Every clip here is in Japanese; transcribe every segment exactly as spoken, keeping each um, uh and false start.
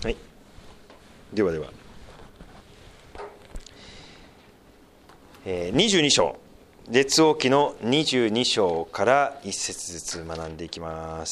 はい、ではでは、えー、にじゅうに章、列王記のにじゅうに章から一節ずつ学んでいきます。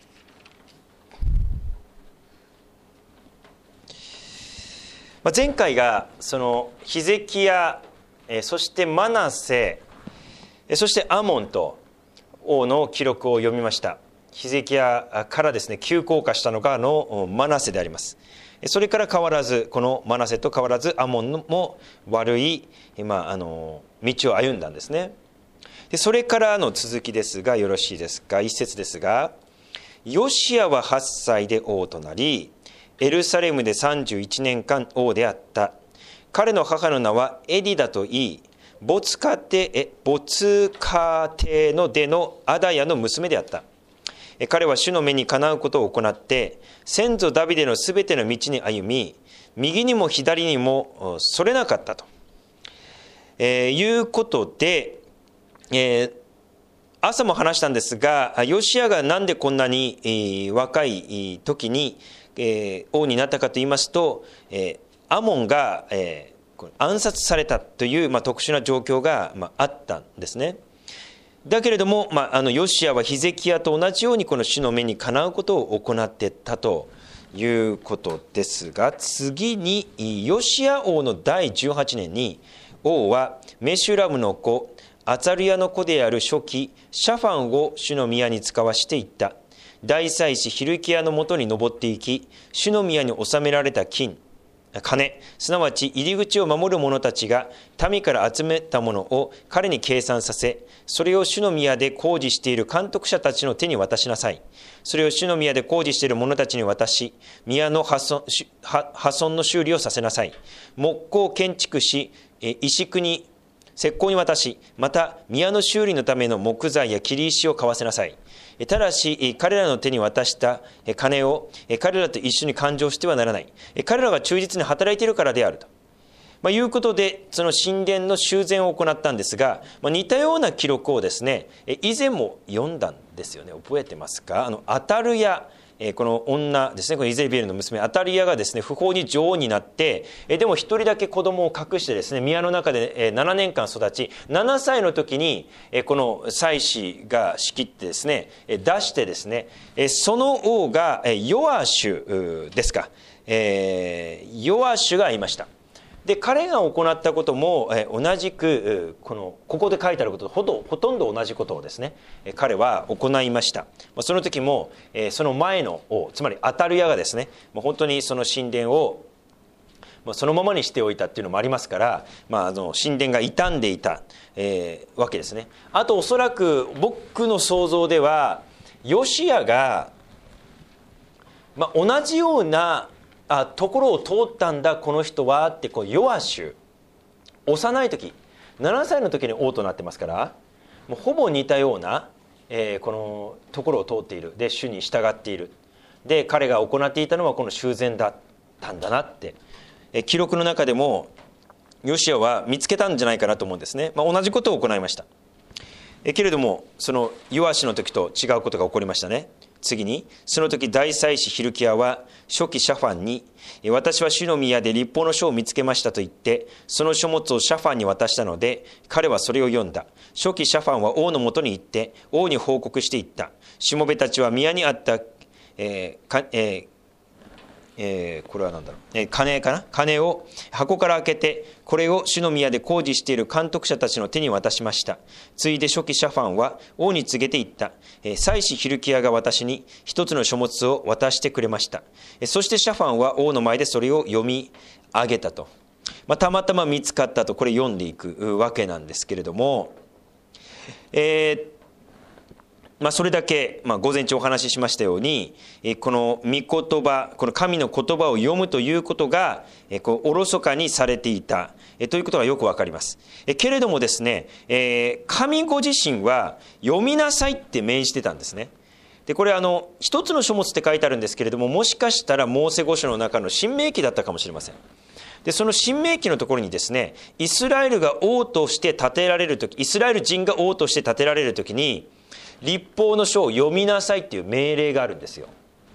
まあ、前回がそのヒゼキヤ、えー、そしてマナセ、えー、そしてアモンと王の記録を読みました。ヒゼキヤからですね、急降下したのがのマナセであります。それから変わらず、このマナセと変わらずアモンも悪い、まあ、あの道を歩んだんですね。でそれからの続きですが、よろしいですか。一節ですが、ヨシアははっさいで王となり、エルサレムでさんじゅういちねんかん王であった。彼の母の名はエディダといい、没家庭え没家庭の出のアダヤの娘であった。彼は主の目にかなうことを行って、先祖ダビデのすべての道に歩み、右にも左にもそれなかったと、えー、いうことで、えー、朝も話したんですが、ヨシアがなんでこんなに、えー、若い時に、えー、王になったかといいますと、えー、アモンが、えー、暗殺されたという、まあ、特殊な状況が、まあ、あったんですね。だけれども、まあ、あのヨシアはヒゼキヤと同じようにこの主の目にかなうことを行っていったということですが、次にヨシア王のだいじゅうはちねんに王はメシュラムの子アツァルヤの子である初期シャファンを主の宮に使わしていった。大祭司ヒルキヤのもとに登っていき、主の宮に収められた金金、すなわち入り口を守る者たちが民から集めたものを彼に計算させ、それを主の宮で工事している監督者たちの手に渡しなさい。それを主の宮で工事している者たちに渡し、宮の破損、破損の修理をさせなさい。木工を建築し、石工に石膏に渡し、また宮の修理のための木材や切り石を買わせなさい。ただし彼らの手に渡した金を彼らと一緒に勘定してはならない。彼らが忠実に働いているからであると、まあ、いうことで、その神殿の修繕を行ったんですが、まあ、似たような記録をですね、以前も読んだんですよね。覚えてますか。あのアタルヤ、この女ですね、このイゼベルの娘アタリヤがですね、不法に女王になって、でも一人だけ子供を隠してですね、宮の中でななねんかん育ち、ななさいの時にこの祭司が仕切ってですね、出してですね、その王がヨアシュですか、ヨアシュがいました。で彼が行ったことも同じくこのここで書いてあることとほとほとんど同じことをですね、彼は行いました。その時もその前の王、つまりアタルヤがですね、本当にその神殿をそのままにしておいたっていうのもありますから、まあ、あの神殿が傷んでいた、えー、わけですね。あとおそらく僕の想像ではヨシアが、まあ、同じようなあところを通ったんだこの人はって、こうヨアシュ、幼い時ななさいの時に王となってますから、もうほぼ似たような、えー、このところを通っている。で主に従っている。で彼が行っていたのはこの修繕だったんだなって、えー、記録の中でもヨシアは見つけたんじゃないかなと思うんですね。まあ、同じことを行いました。えー、けれどもそのヨアシュの時と違うことが起こりましたね。次に、その時大祭司ヒルキヤは初期シャファンに、私は主の宮で律法の書を見つけましたと言って、その書物をシャファンに渡したので、彼はそれを読んだ。初期シャファンは王のもとに行って、王に報告していった。しもべたちは宮にあった、えーかえーえー、これは何だろう、えー、金かな金を箱から開けて、これを主の宮で工事している監督者たちの手に渡しました。ついで初期シャファンは王に告げていった。えー、祭司ヒルキヤが私に一つの書物を渡してくれました。えー、そしてシャファンは王の前でそれを読み上げたと、まあ、たまたま見つかったと、これ読んでいくわけなんですけれども、えーまあ、それだけ、まあ、午前中お話ししましたように、この御言葉、この神の言葉を読むということがこうおろそかにされていたということがよくわかります。けれどもですね、神ご自身は読みなさいって命じてたんですね。でこれあの一つの書物って書いてあるんですけれども、もしかしたらモーセ五書の中の申命記だったかもしれません。でその申命記のところにですね、イスラエルが王として建てられるとき、イスラエル人が王として建てられるときに、律法の書を読みなさいっていう命令があるんですよ。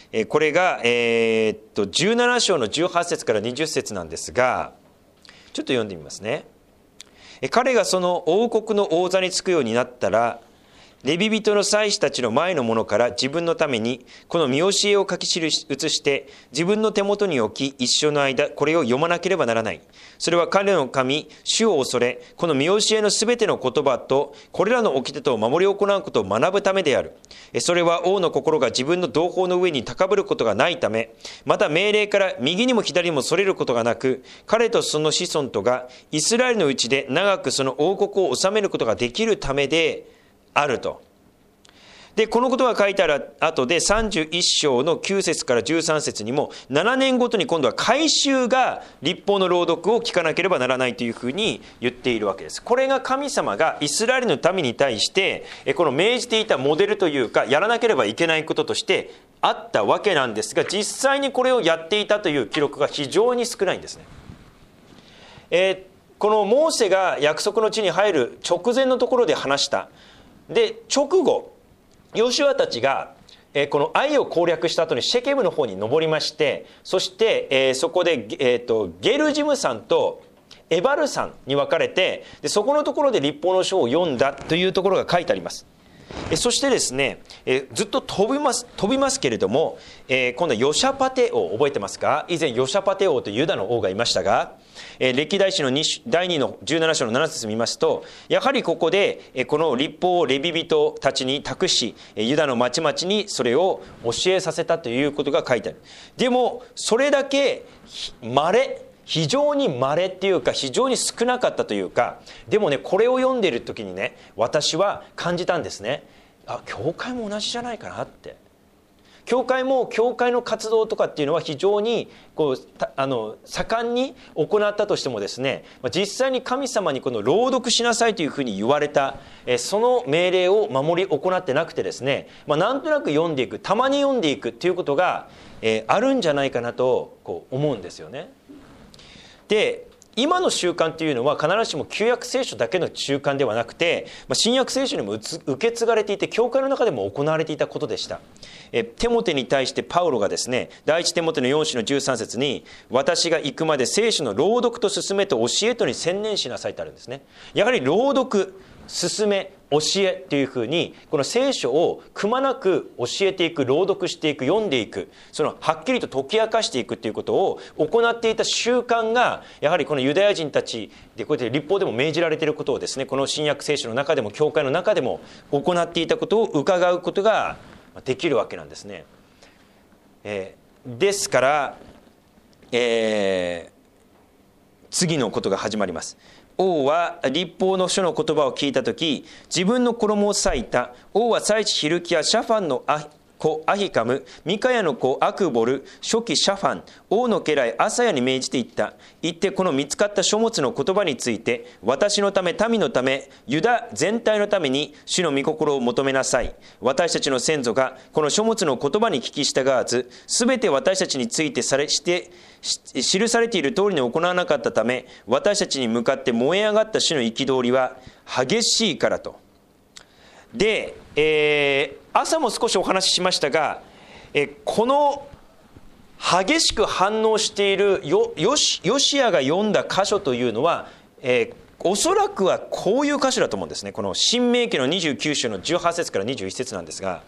これが、えー、っとじゅうなな章のじゅうはち節からにじゅっ節なんですが、ちょっと読んでみますね。彼がその王国の王座につくようになったら、レビ人の祭司たちの前のものから自分のためにこの見教えを書き記して自分の手元に置き、一生の間これを読まなければならない。それは彼の神主を恐れ、この見教えのすべての言葉とこれらの掟とを守り行うことを学ぶためである。それは王の心が自分の同胞の上に高ぶることがないため、また命令から右にも左にもそれることがなく、彼とその子孫とがイスラエルのうちで長くその王国を治めることができるためであると。で、このことが書いてある後でさんじゅういっ章のきゅう節からじゅうさん節にも、ななねんごとに今度は改宗が律法の朗読を聞かなければならないというふうに言っているわけです。これが神様がイスラエルの民に対してこの命じていたモデルというか、やらなければいけないこととしてあったわけなんですが、実際にこれをやっていたという記録が非常に少ないんですね。えー、このモーセが約束の地に入る直前のところで話した。で、直後ヨシュアたちがこのアイを攻略した後にシェケムの方に登りまして、そしてそこでゲルジム山とエバル山に分かれて、でそこのところで律法の書を読んだというところが書いてあります。そしてですね、ずっと飛びます飛びますけれども、今度はヨシャパテ王、覚えてますか？以前ヨシャパテ王というユダの王がいましたが、歴代史のだいにのじゅうなな章のなな節見ますと、やはりここでこの律法をレビ人たちに託し、ユダの町々にそれを教えさせたということが書いてある。でもそれだけ稀、非常に稀っていうか非常に少なかったというか、でもね、これを読んでいる時にね、私は感じたんですね。あ、教会も同じじゃないかなって。教会も教会の活動とかっていうのは非常にこうあの盛んに行ったとしてもですね、実際に神様にこの朗読しなさいというふうに言われたその命令を守り行ってなくてですね、まあ、なんとなく読んでいく、たまに読んでいくっていうことが、えー、あるんじゃないかなとこう思うんですよね。で、今の習慣というのは必ずしも旧約聖書だけの習慣ではなくて、新約聖書にも受け継がれていて、教会の中でも行われていたことでした。えテモテに対してパウロがですね、第一テモテのよん章のじゅうさん節に、私が行くまで聖書の朗読と勧めと教えとに専念しなさいとあるんですね。やはり朗読、勧め、教えというふうに、この聖書をくまなく教えていく、朗読していく、読んでいく、そのはっきりと解き明かしていくということを行っていた習慣が、やはりこのユダヤ人たちで、こうやって律法でも命じられていることをですね、この新約聖書の中でも教会の中でも行っていたことを伺うことができるわけなんですね。えー、ですから、えー、次のことが始まります。王は律法の書の言葉を聞いたとき、自分の衣を裂いた。王は祭司ヒルキヤ、シャファンの子アヒカム、ミカヤの子アクボル、初期シャファン、王の家来アサヤに命じていった。言ってこの見つかった書物の言葉について、私のため、民のため、ユダ全体のために主の御心を求めなさい。私たちの先祖がこの書物の言葉に聞き従わず、すべて私たちについてされして記されている通りに行わなかったため、私たちに向かって燃え上がった主の憤りは激しいからと。で、えー、朝も少しお話ししましたが、えこの激しく反応している ヨ, ヨ, シヨシアが読んだ箇所というのは、えー、おそらくはこういう箇所だと思うんですね。この新明記のにじゅうきゅう章のじゅうはち節からにじゅういち節なんですが、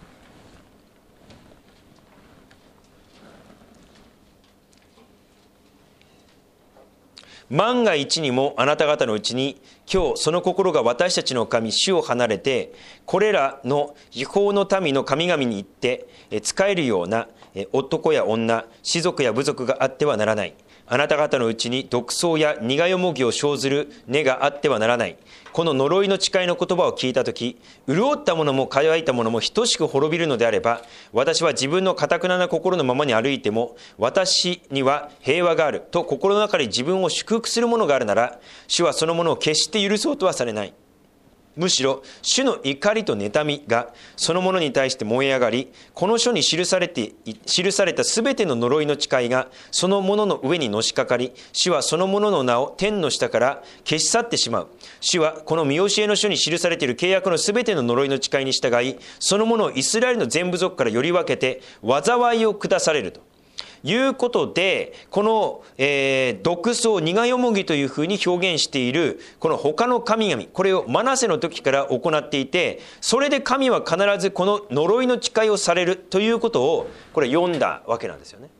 万が一にもあなた方のうちに今日その心が私たちの神主を離れて、これらの違法の民の神々に行って仕えるような男や女、士族や部族があってはならない。あなた方のうちに独創や苦よもぎを生ずる根があってはならない。この呪いの誓いの言葉を聞いたとき、潤った者も乾いた者も等しく滅びるのであれば、私は自分の堅な心のままに歩いても、私には平和があると心の中で自分を祝福するものがあるなら、主はそのものを決して許そうとはされない。 むしろ主の怒りと妬みがそのものに対して燃え上がり、この書に記されて記されたすべての呪いの誓いがそのものの上にのしかかり、主はそのものの名を天の下から消し去ってしまう。主はこの見教えの書に記されている契約のすべての呪いの誓いに従い、そのものをイスラエルの全部族からより分けて災いを下されるということで、この、えー、毒草苦よもぎというふうに表現しているこの他の神々、これをマナセの時から行っていて、それで神は必ずこの呪いの誓いをされるということをこれ読んだわけなんですよね。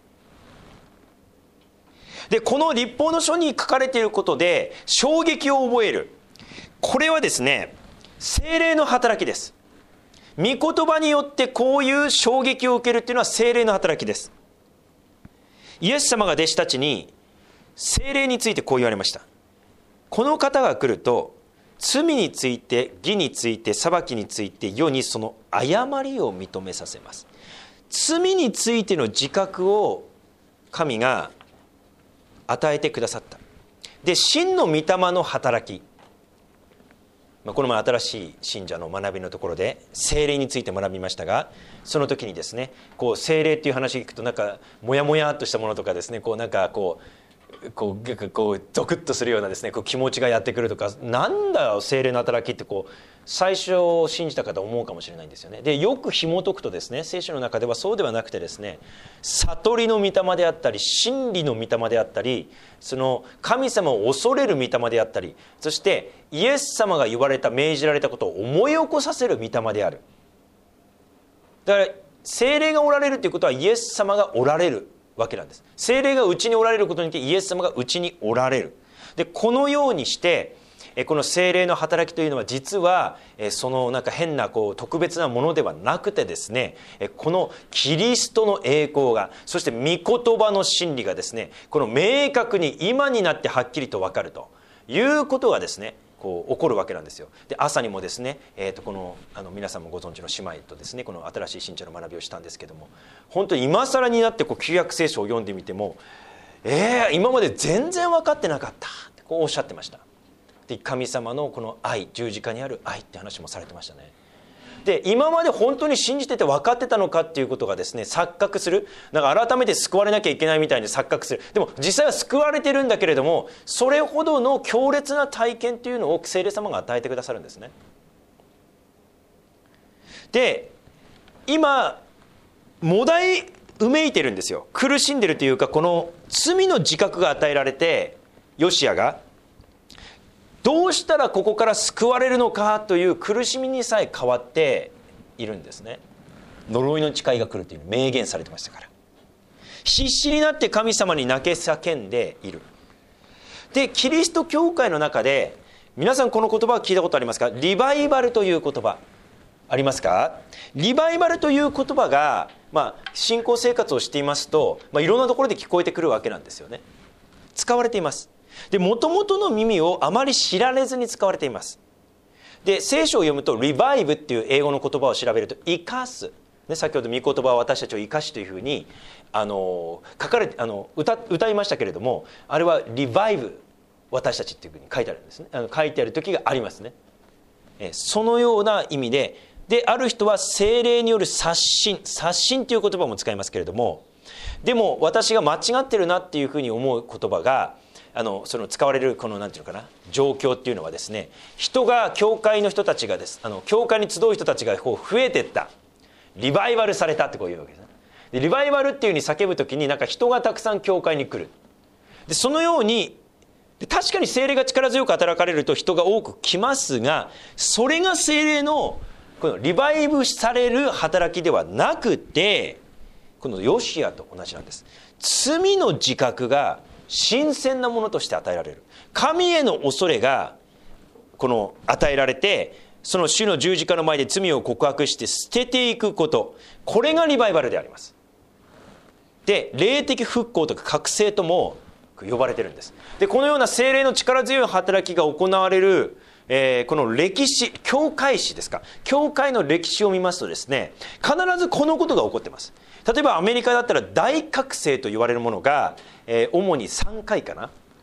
でこの律法の書に書かれていることで衝撃を覚える、これはですね、聖霊の働きです。御言葉によってこういう衝撃を受けるっていうのは聖霊の働きです。イエス様が弟子たちに聖霊についてこう言われました。この方が来ると罪について義について裁きについて世にその誤りを認めさせます。罪についての自覚を神が与えてくださった。で真の御霊の働き、この前新しい信者の学びのところで聖霊について学びましたが、その時にですね、こう聖霊っていう話を聞くとなんかモヤモヤっとしたものとかですね、こうなんかこうこうこうゾクッとするようなですね、こう気持ちがやってくるとか、なんだよ聖霊の働きってこう最初信じた方思うかもしれないんですよね。でよく紐解くとですね、聖書の中ではそうではなくてですね、悟りの御霊であったり真理の御霊であったり、その神様を恐れる御霊であったり、そしてイエス様が言われた命じられたことを思い起こさせる御霊である。だから聖霊がおられるということはイエス様がおられるわけなんです。聖霊がうちにおられることによってイエス様がうちにおられる。でこのようにしてこの聖霊の働きというのは実はそのなんか変なこう特別なものではなくてですね、このキリストの栄光が、そして御言葉の真理がですね、この明確に今になってはっきりと分かるということがですね、こう起こるわけなんですよ。で朝にもですね、えー、とこのあの皆さんもご存知の姉妹とですね、この新しい信者の学びをしたんですけども、本当に今更になってこう旧約聖書を読んでみても、えー、今まで全然分かってなかったってこうおっしゃってました。で神様のこの愛、十字架にある愛って話もされてましたね。で今まで本当に信じてて分かってたのかっていうことがですね、錯覚する。なんか改めて救われなきゃいけないみたいに錯覚する。でも実際は救われてるんだけれども、それほどの強烈な体験っていうのを聖霊様が与えてくださるんですね。で今もだいうめいてるんですよ。苦しんでるというか、この罪の自覚が与えられて、ヨシアがどうしたらここから救われるのかという苦しみにさえ変わっているんですね。呪いの誓いが来るという明言されてましたから、必死になって神様に泣け叫んでいる。でキリスト教会の中で皆さんこの言葉を聞いたことありますか？リバイバルという言葉ありますか？リバイバルという言葉が、まあ、信仰生活をしていますと、まあ、いろんなところで聞こえてくるわけなんですよね。使われています。で元々の耳をあまり知られずに使われています。で聖書を読むとリバイブっていう英語の言葉を調べると生かす、ね、先ほど御言葉は私たちを生かしというふうにあの書かれてあの 歌, 歌いましたけれども、あれはリバイブ私たちっていうふうに書いてあるんですね。あの書いてある時がありますね。えそのような意味で、である人は聖霊による刷新、刷新という言葉も使いますけれども、でも私が間違ってるなっていうふうに思う言葉があのその使われるこのなんていうのかな状況っていうのはですね、人が教会の人たちがですあの教会に集う人たちがこう増えていった、リバイバルされたってこういうわけですね。でリバイバルっていうふうに叫ぶときになんか人がたくさん教会に来る。でそのようにで確かに聖霊が力強く働かれると人が多く来ますが、それが聖霊のこのリバイブされる働きではなくて、このヨシアと同じなんです。罪の自覚が新鮮なものとして与えられる。神への恐れがこの与えられて、その主の十字架の前で罪を告白して捨てていくこと、これがリバイバルであります。で霊的復興とか覚醒とも呼ばれてるんです。でこのような聖霊の力強い働きが行われる、えー、この歴史、教会史ですか、教会の歴史を見ますとですね、必ずこのことが起こってます。例えばアメリカだったら大覚醒と言われるものが、えー、主にさんかいかな、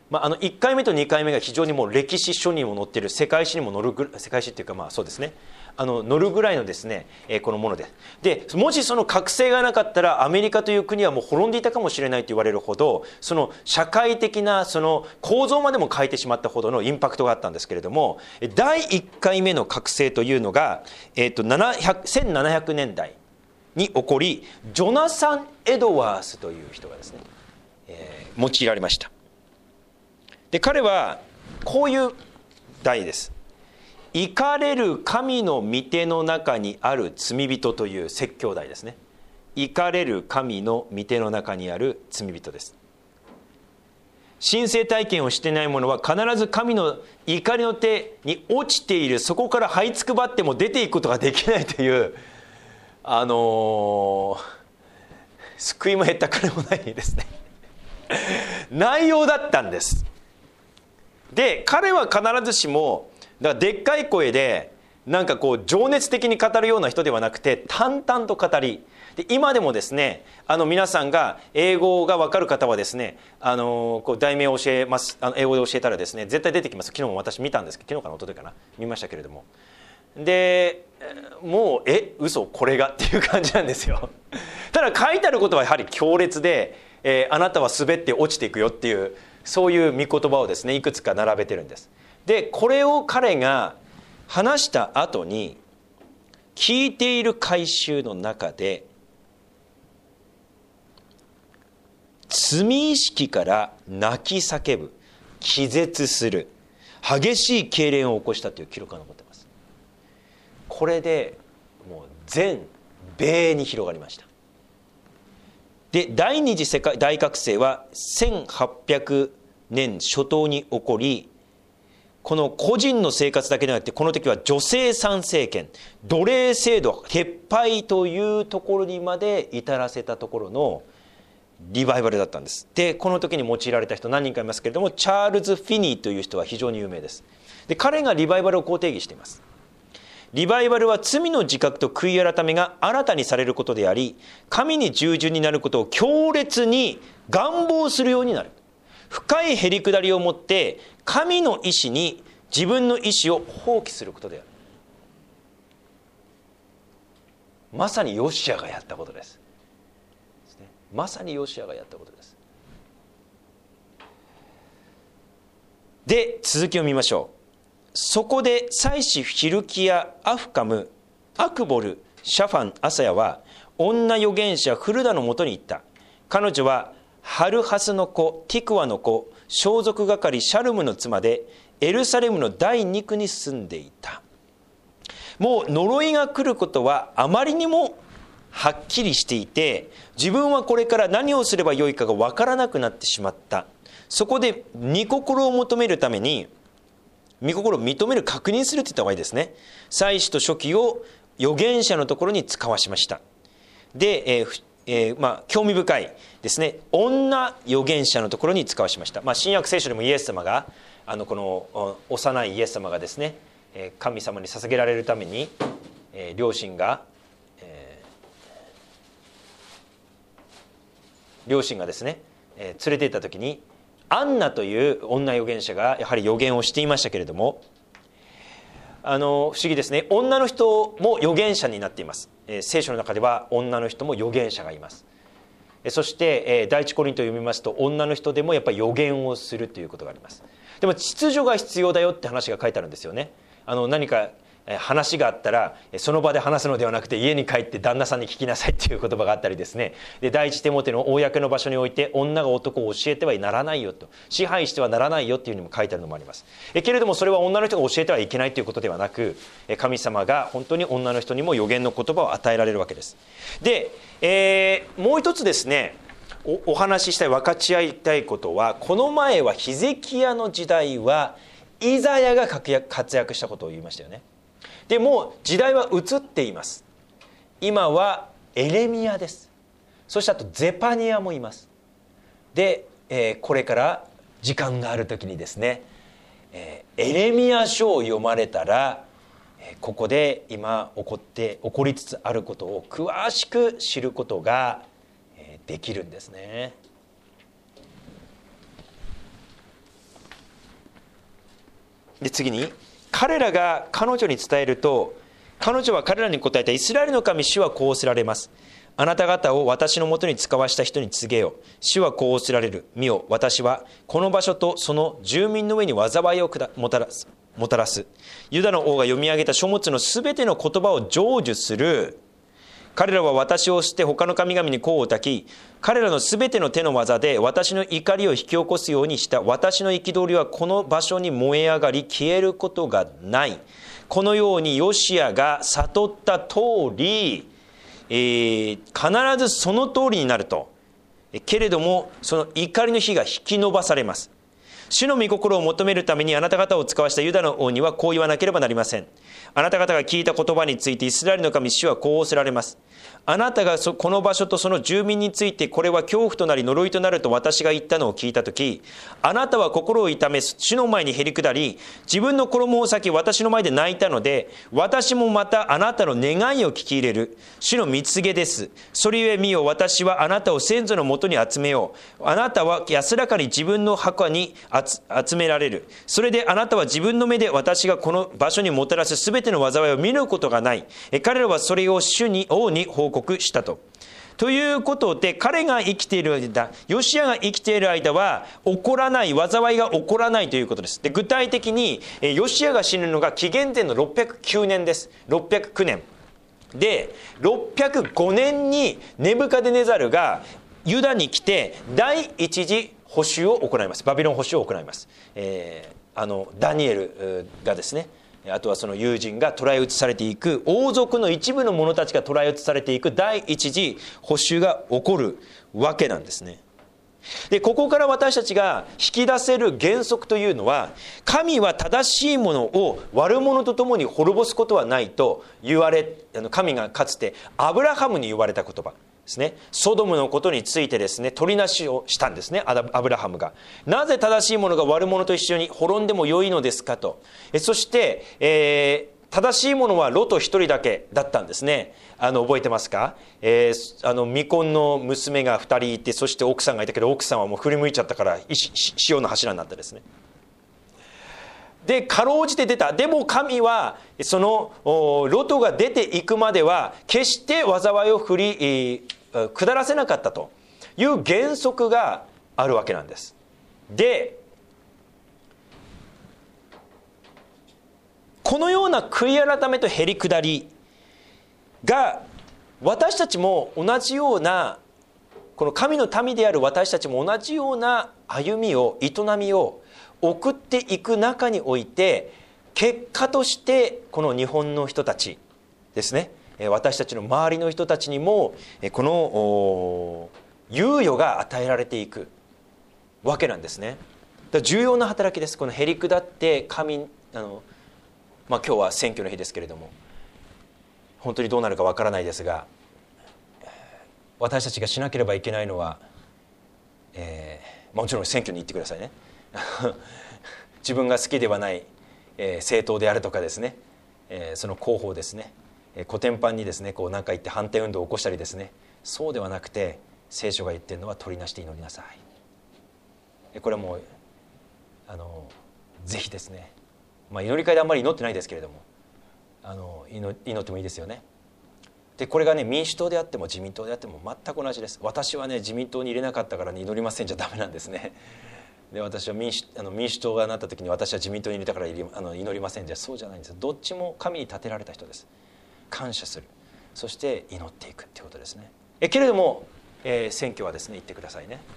まあ、あのいっかいめとにかいめが非常にもう歴史書にも載っている、世界史にも載るぐ世界史っていうか、まあそうですね、あの載るぐらいのですね、えー、このもので、でもしその覚醒がなかったらアメリカという国はもう滅んでいたかもしれないと言われるほど、その社会的なその構造までも変えてしまったほどのインパクトがあったんですけれども、だいいっかいめの覚醒というのが、えー、とせんななひゃくねんだいに起こり、ジョナサン・エドワースという人がですね、えー、用いられました。で彼はこういう題です。怒かれる神の御手の中にある罪人という説教題ですね。怒かれる神の御手の中にある罪人です。神聖体験をしていない者は必ず神の怒りの手に落ちている、そこから這いつくばっても出ていくことができないという、あのー、救いも減った金もないですね内容だったんです。で彼は必ずしもだからでっかい声でなんかこう情熱的に語るような人ではなくて、淡々と語り、で今でもですね、あの皆さんが英語が分かる方はですね、あのこう題名を教えます、あの英語で教えたらですね絶対出てきます。昨日も私見たんですけど、昨日かな一昨日かな見ましたけれども、でもうえ嘘これがっていう感じなんですよただ書いてあることはやはり強烈で、えー、あなたは滑って落ちていくよっていう、そういう御言葉をですねいくつか並べてるんです。でこれを彼が話した後に、聞いている回収の中で罪意識から泣き叫ぶ、気絶する、激しい痙攣を起こしたという記録が残っています。これでもう全米に広がりました。で第二次世界大覚醒はせんはっぴゃくねん初頭に起こり、この個人の生活だけではなくて、この時は女性参政権、奴隷制度撤廃というところにまで至らせたところのリバイバルだったんです。でこの時に用いられた人何人かいますけれども、チャールズ・フィニーという人は非常に有名です。で彼がリバイバルをこう定義しています。リバイバルは罪の自覚と悔い改めが新たにされることであり、神に従順になることを強烈に願望するようになる。深いへりくだりを持って神の意志に自分の意志を放棄することである。まさにヨシアがやったことです。まさにヨシアがやったことです。で続きを見ましょう。そこで祭司ヒルキヤ、アフカム、アクボル、シャファン、アサヤは女預言者フルダのもとに行った。彼女はハルハスの子、ティクワの子、装束係シャルムの妻で、エルサレムの第二区に住んでいた。もう呪いが来ることはあまりにもはっきりしていて、自分はこれから何をすればよいかが分からなくなってしまった。そこで御心を求めるために、御心を認める、確認するって言った方がいいですね。祭司と書記を預言者のところに使わしました。で、えーえー、まあ興味深いですね、女預言者のところに使わしました。まあ、新約聖書でもイエス様があのこの幼いイエス様がですね、神様に捧げられるために、えー、両親が、えー、両親がですね、えー、連れて行った時にアンナという女預言者がやはり預言をしていましたけれども、あの不思議ですね、女の人も預言者になっています。えー、聖書の中では女の人も預言者がいます。えー、そして、えー、第一コリントを読みますと、女の人でもやっぱり預言をするということがあります。でも秩序が必要だよって話が書いてあるんですよね。あの何か話があったらその場で話すのではなくて、家に帰って旦那さんに聞きなさいっていう言葉があったりですね。で第一テモテの公の場所において女が男を教えてはならないよと、支配してはならないよっていうふうにも書いてあるのもあります。えけれどもそれは女の人が教えてはいけないということではなく、神様が本当に女の人にも預言の言葉を与えられるわけです。で、えー、もう一つですね、お, お話ししたい、分かち合いたいことは、この前はヒゼキヤの時代はイザヤが活躍したことを言いましたよね。でも時代は移っています。今はエレミヤです。そしてあとゼパニアもいます。で、えー、これから時間がある時にですね、えー、エレミヤ書を読まれたら、えー、ここで今起こって起こりつつあることを詳しく知ることが、えー、できるんですね。 で次に、彼らが彼女に伝えると、彼女は彼らに答えた。イスラエルの神主はこうおせられます。あなた方を私のもとに使わした人に告げよ。主はこうおせられる。見よ、私はこの場所とその住民の上に災いをもたらす。もたらす。ユダの王が読み上げた書物のすべての言葉を成就する。彼らは私を捨て他の神々に甲を焚き、彼らのすべての手の技で私の怒りを引き起こすようにした。私の憤りはこの場所に燃え上がり消えることがない。このようにヨシアが悟った通り、えー、必ずその通りになると。けれどもその怒りの火が引き延ばされます。主の御心を求めるためにあなた方を使わしたユダの王にはこう言わなければなりません。あなた方が聞いた言葉についてイスラエルの神主はこう仰せられます。あなたがこの場所とその住民についてこれは恐怖となり呪いとなると私が言ったのを聞いたとき、あなたは心を痛め主の前にへり下り、自分の衣を裂き私の前で泣いたので、私もまたあなたの願いを聞き入れる。主の御告げです。それゆえ見よ、私はあなたを先祖のもとに集めよう。あなたは安らかに自分の墓に集められる。それであなたは自分の目で私がこの場所にもたらすすべての災いを見ることがない。彼らはそれを主に王に報告したと。ということで、彼が生きている間、ヨシアが生きている間は起こらない、災いが起こらないということです。で、具体的にヨシアが死ぬのが紀元前のろっぴゃくきゅうねんです。ろっぴゃくきゅうねんで、ろっぴゃくごねんにネブカデネザルがユダに来て第一次捕囚を行います。バビロン捕囚を行います。えー、あのダニエルがですね、あとはその友人が捕らえ撃ちされていく、王族の一部の者たちが捕らえ撃ちされていく第一次捕囚が起こるわけなんですね。で、ここから私たちが引き出せる原則というのは、神は正しいものを悪者と共に滅ぼすことはないと言われ、神がかつてアブラハムに言われた言葉ですね。ソドムのことについてですね、取りなしをしたんですね、アブラハムが。なぜ正しいものが悪者と一緒に滅んでもよいのですかと。えそして、えー、正しいものはロト一人だけだったんですね。あの覚えてますか？えー、あの未婚の娘が二人いて、そして奥さんがいたけど、奥さんはもう振り向いちゃったから塩の柱になったですね。で、かろうじて出た。でも神はそのロトが出ていくまでは決して災いを振り、えー、下らせなかったという原則があるわけなんです。で、このような悔い改めとへり下りが、私たちも同じような、この神の民である私たちも同じような歩みを、営みを送っていく中において、結果としてこの日本の人たちですね、私たちの周りの人たちにもこの猶予が与えられていくわけなんですね。だから重要な働きです。このへり下って神、あの、まあ、今日は選挙の日ですけれども、本当にどうなるかわからないですが、私たちがしなければいけないのは、えー、もちろん選挙に行ってくださいね。自分が好きではない、えー、政党であるとかですね、えー、その候補ですね、えー、コテンパンにですね、こう何か言って反対運動を起こしたりですね、そうではなくて、聖書が言っているのは取りなして祈りなさい。これはもうあのぜひですね、まあ、祈り会であんまり祈ってないですけれども、あの 祈, 祈ってもいいですよね。で、これがね、民主党であっても自民党であっても全く同じです。私はね、自民党に入れなかったから、ね、祈りませんじゃダメなんですね。で、私は民 主, あの民主党がなった時に、私は自民党に入れたからあの祈りませんじゃ、そうじゃないんです。どっちも神に立てられた人です。感謝する、そして祈っていくっていうことですね。えけれども、えー、選挙はですね、行ってくださいね。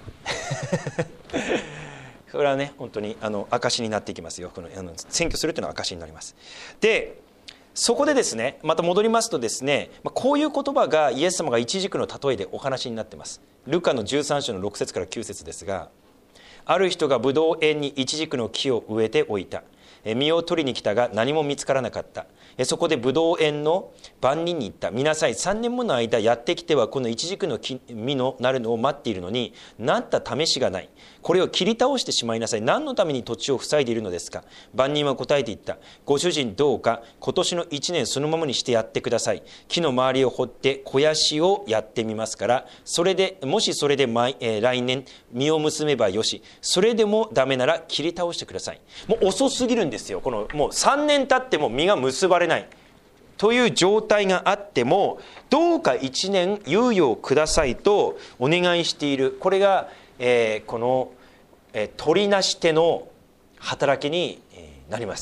それはね、本当にあの証になっていきますよ。このあの選挙するというのは証になります。で、そこでですね、また戻りますとですね、こういう言葉がイエス様が一軸の例えでお話になっています。ルカのじゅうさん章のろく節からきゅう節ですが、ある人がブドウ園に一軸の木を植えておいた。実を取りに来たが何も見つからなかった。そこでブドウ園の番人に言った。見なさい、さんねんもの間やってきてはこの一軸の実のなるのを待っているのに、なった試しがない。これを切り倒してしまいなさい。何のために土地を塞いでいるのですか。番人は答えて言った。ご主人、どうか今年の一年そのままにしてやってください。木の周りを掘って肥やしをやってみますから、それでもしそれで毎、えー、来年実を結べばよし、それでもダメなら切り倒してください。もう遅すぎるんんですよ。このもうさんねん経っても実が結ばれないという状態があっても、どうかいちねん猶予をくださいとお願いしている。これが、えー、この、えー、取りなし手の働きになります。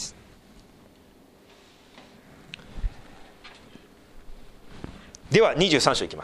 ではにじゅうさん章いきます。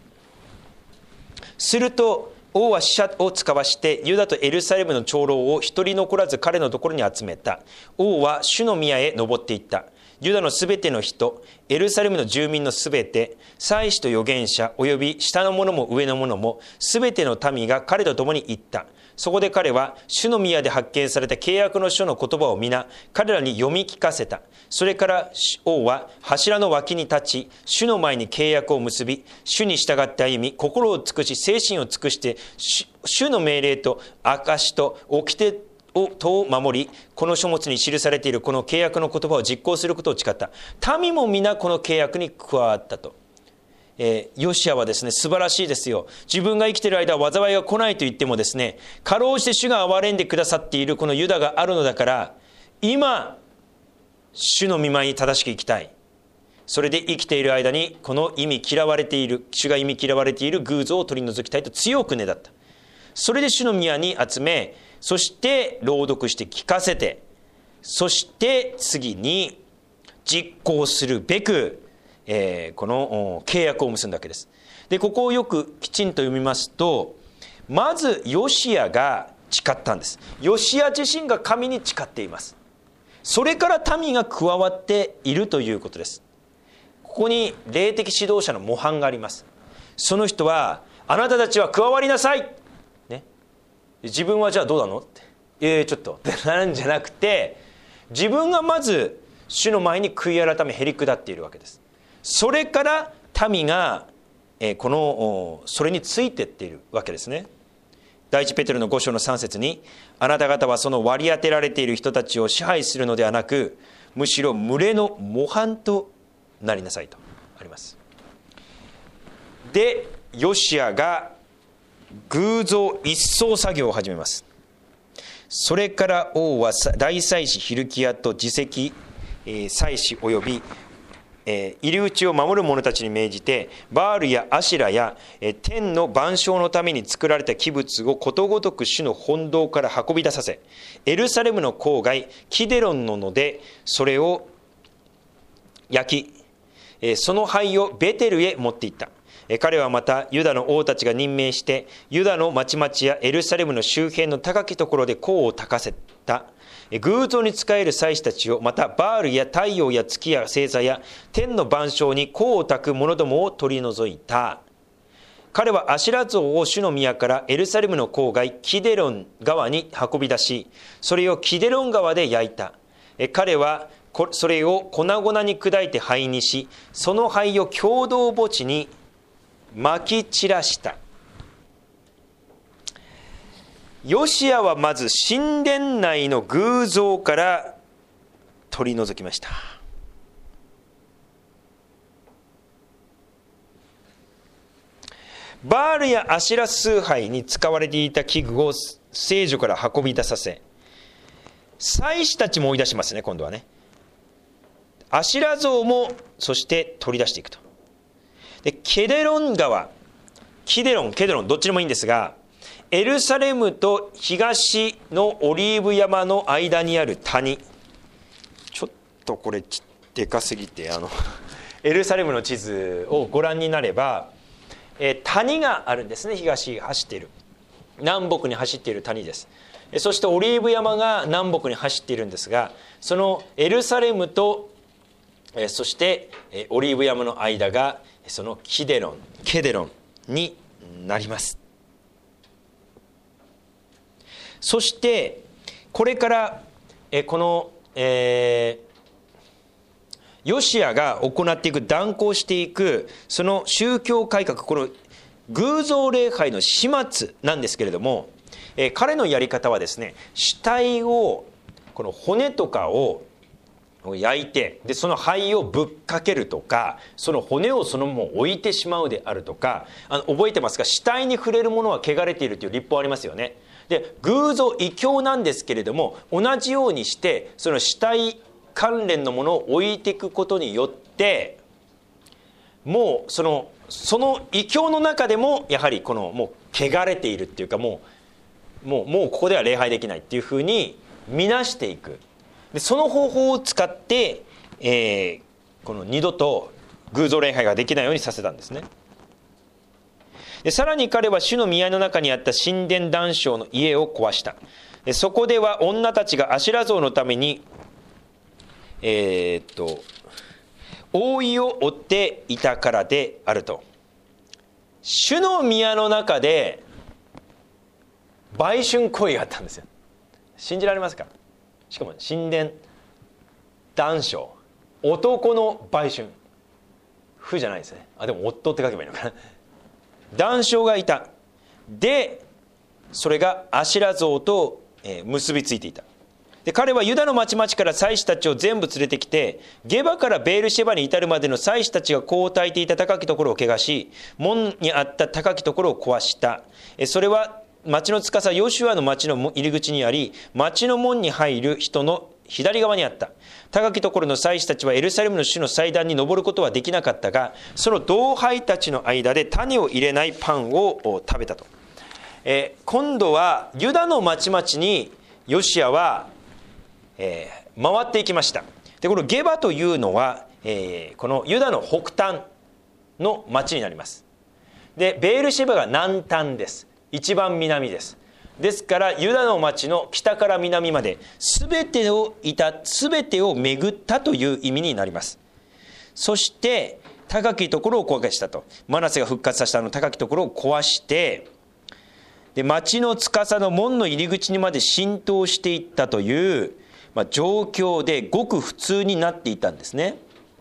すると王は使者を使わしてユダとエルサレムの長老を一人残らず彼のところに集めた。王は主の宮へ登っていった。ユダのすべての人、エルサレムの住民のすべて、祭司と預言者および下の者も上の者もすべての民が彼と共に行った。そこで彼は主の宮で発見された契約の書の言葉を皆彼らに読み聞かせた。それから王は柱の脇に立ち、主の前に契約を結び、主に従って歩み、心を尽くし精神を尽くして主の命令と証と掟をと守り、この書物に記されているこの契約の言葉を実行することを誓った。民も皆この契約に加わったと。えー、ヨシアはですね、素晴らしいですよ。自分が生きている間は災いが来ないと言ってもですね、かろうじて主が憐れんでくださっているこのユダがあるのだから、今主の御前に正しく生きたい。それで生きている間にこの意味嫌われている、主が意味嫌われている偶像を取り除きたいと強くねだった。それで主の宮に集め、そして朗読して聞かせて、そして次に実行するべく、えー、この契約を結んだわけです。で、ここをよくきちんと読みますと、まずヨシアが誓ったんです。ヨシア自身が神に誓っています。それから民が加わっているということです。ここに霊的指導者の模範があります。その人は、あなたたちは加わりなさい、ね、自分はじゃあどうなのって、えー、ちょっとってなるんじゃなくて、自分がまず主の前に悔い改めへり下っているわけです。それから民が、えー、このそれについてっているわけですね。第一ペテロのご章のさん節に、あなた方はその割り当てられている人たちを支配するのではなく、むしろ群れの模範となりなさいとあります。で、ヨシアが偶像一掃作業を始めます。それから王は大祭司ヒルキヤと次席祭司および入り口を守る者たちに命じて、バールやアシラや天の万象のために作られた器物をことごとく主の本堂から運び出させ、エルサレムの郊外キデロンの野でそれを焼き、その灰をベテルへ持っていった。彼はまたユダの王たちが任命してユダの町々やエルサレムの周辺の高きところで香を焚かせた。偶像に仕える祭司たちを、またバールや太陽や月や星座や天の万象に香を焚く者どもを取り除いた。彼はアシラ像を主の宮からエルサレムの郊外キデロン川に運び出し、それをキデロン川で焼いた。彼はそれを粉々に砕いて灰にし、その灰を共同墓地にまき散らした。ヨシアはまず神殿内の偶像から取り除きました。バールやアシラ崇拝に使われていた器具を聖所から運び出させ、祭司たちも追い出しますね。今度はね、アシラ像もそして取り出していくと。で、ケデロン川、キデロン、ケデロンどっちでもいいんですが、エルサレムと東のオリーブ山の間にある谷、ちょっとこれでかすぎて、あのエルサレムの地図をご覧になれば、えー、谷があるんですね。東走っている、南北に走っている谷です。そしてオリーブ山が南北に走っているんですが、そのエルサレムと、えー、そしてオリーブ山の間がそのキデロン、ケデロンになります。そしてこれからえこの、えー、ヨシアが行っていく、断行していくその宗教改革、この偶像礼拝の始末なんですけれども、えー、彼のやり方はですね、死体をこの骨とかを焼いて、でその灰をぶっかけるとか、その骨をそのまま置いてしまうであるとか、あの覚えてますか？死体に触れるものは汚れているという律法ありますよね。 で偶像異教なんですけれども、同じようにしてその死体関連のものを置いていくことによって、もうそのその異教の中でもやはりこのもう汚れているっていうか、もうもうもうここでは礼拝できないっていうふうに見なしていく。でその方法を使って、えー、この二度と偶像礼拝ができないようにさせたんですね。でさらに彼は主の宮の中にあった神殿壇床の家を壊した。でそこでは女たちがアシュラ像のためにえー、っと覆いを追っていたからであると。主の宮の中で売春行為があったんですよ。信じられますか？しかも神殿壇床、男の売春、夫じゃないですね。あ、でも夫って書けばいいのかな。壇床がいた。でそれがアシュラ像と結びついていた。で彼はユダの町々から祭司たちを全部連れてきて、ゲバからベールシェバに至るまでの祭司たちがこう焚いていた高きところを汚し、門にあった高きところを壊した。それは町の司ヨシュアの町の入り口にあり、町の門に入る人の左側にあった。高きところの祭司たちはエルサレムの主の祭壇に登ることはできなかったが、その同輩たちの間で種を入れないパンを食べたと。えー、今度はユダの町々にヨシアはえー、回っていきました。でこのゲバというのは、えー、このユダの北端の町になります。でベールシェバが南端です。一番南です。ですからユダの町の北から南まで全てをいた全てを巡ったという意味になります。そして高きところを壊したと。マナセが復活させたあの高きところを壊して、で町の司の門の入り口にまで浸透していったというまあ、状況でごく普通になっていたんですね。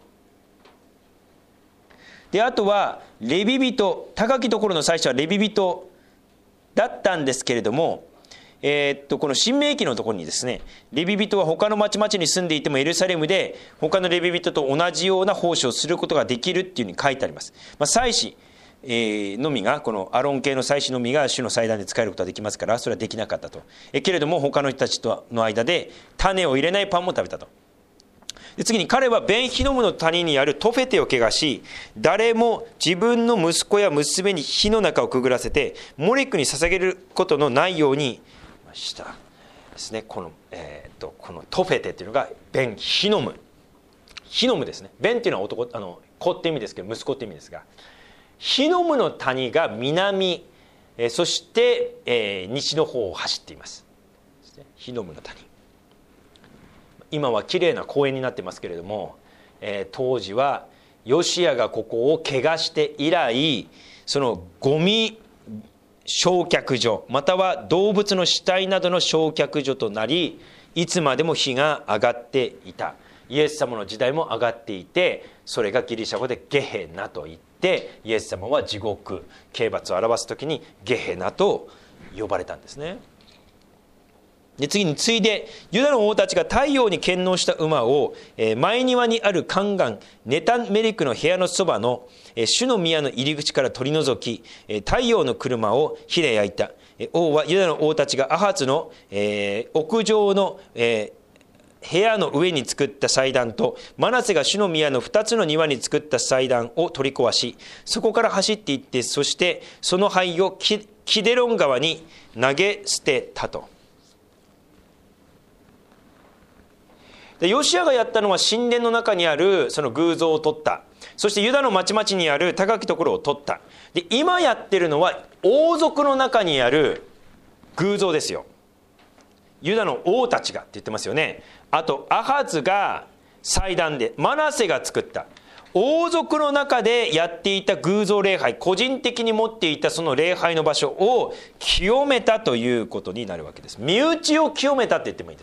であとはレビ人、高きところの祭司はレビ人だったんですけれども、えー、っとこの新明記のところにですね、レビ人は他の町々に住んでいてもエルサレムで他のレビ人と同じような奉仕をすることができるっていうふうに書いてあります。まあ、祭司のみが、このアロン系の祭司のみが主の祭壇で使えることはできますから、それはできなかったと。えけれども他の人たちとの間で種を入れないパンも食べたと。で次に彼はベンヒノムの谷にあるトフェテを汚し、誰も自分の息子や娘に火の中をくぐらせてモレクに捧げることのないようにしたですね。この、えー、っとこのトフェテっていうのがベンヒノム、ヒノムですね。ベンっていうのは男、あの子って意味ですけど息子って意味ですが、ヒノムの谷が南、えー、そして、えー、西の方を走っています。ヒノムの谷、今はきれいな公園になってますけれども、えー、当時はヨシアがここを汚して以来、そのゴミ焼却所または動物の死体などの焼却所となり、いつまでも火が上がっていた。イエス様の時代も上がっていて、それがギリシャ語でゲヘナといって、イエス様は地獄、刑罰を表すときにゲヘナと呼ばれたんですね。で次に次いでユダの王たちが太陽に献納した馬を、えー、前庭にある宦官ネタメリクの部屋のそばの、えー、主の宮の入り口から取り除き、えー、太陽の車を火で焼いた。えー、王はユダの王たちがアハツの、えー、屋上の、えー部屋の上に作った祭壇とマナセが主の宮の二つの庭に作った祭壇を取り壊し、そこから走っていって、そしてその灰をキデロン川に投げ捨てたと。でヨシアがやったのは神殿の中にあるその偶像を取った。そしてユダの町々にある高きところを取った。で今やってるのは王族の中にある偶像ですよ。ユダの王たちがって言ってますよね。あとアハズが祭壇で、マナセが作った王族の中でやっていた偶像礼拝、個人的に持っていたその礼拝の場所を清めたということになるわけです。身内を清めたって言ってもいいです。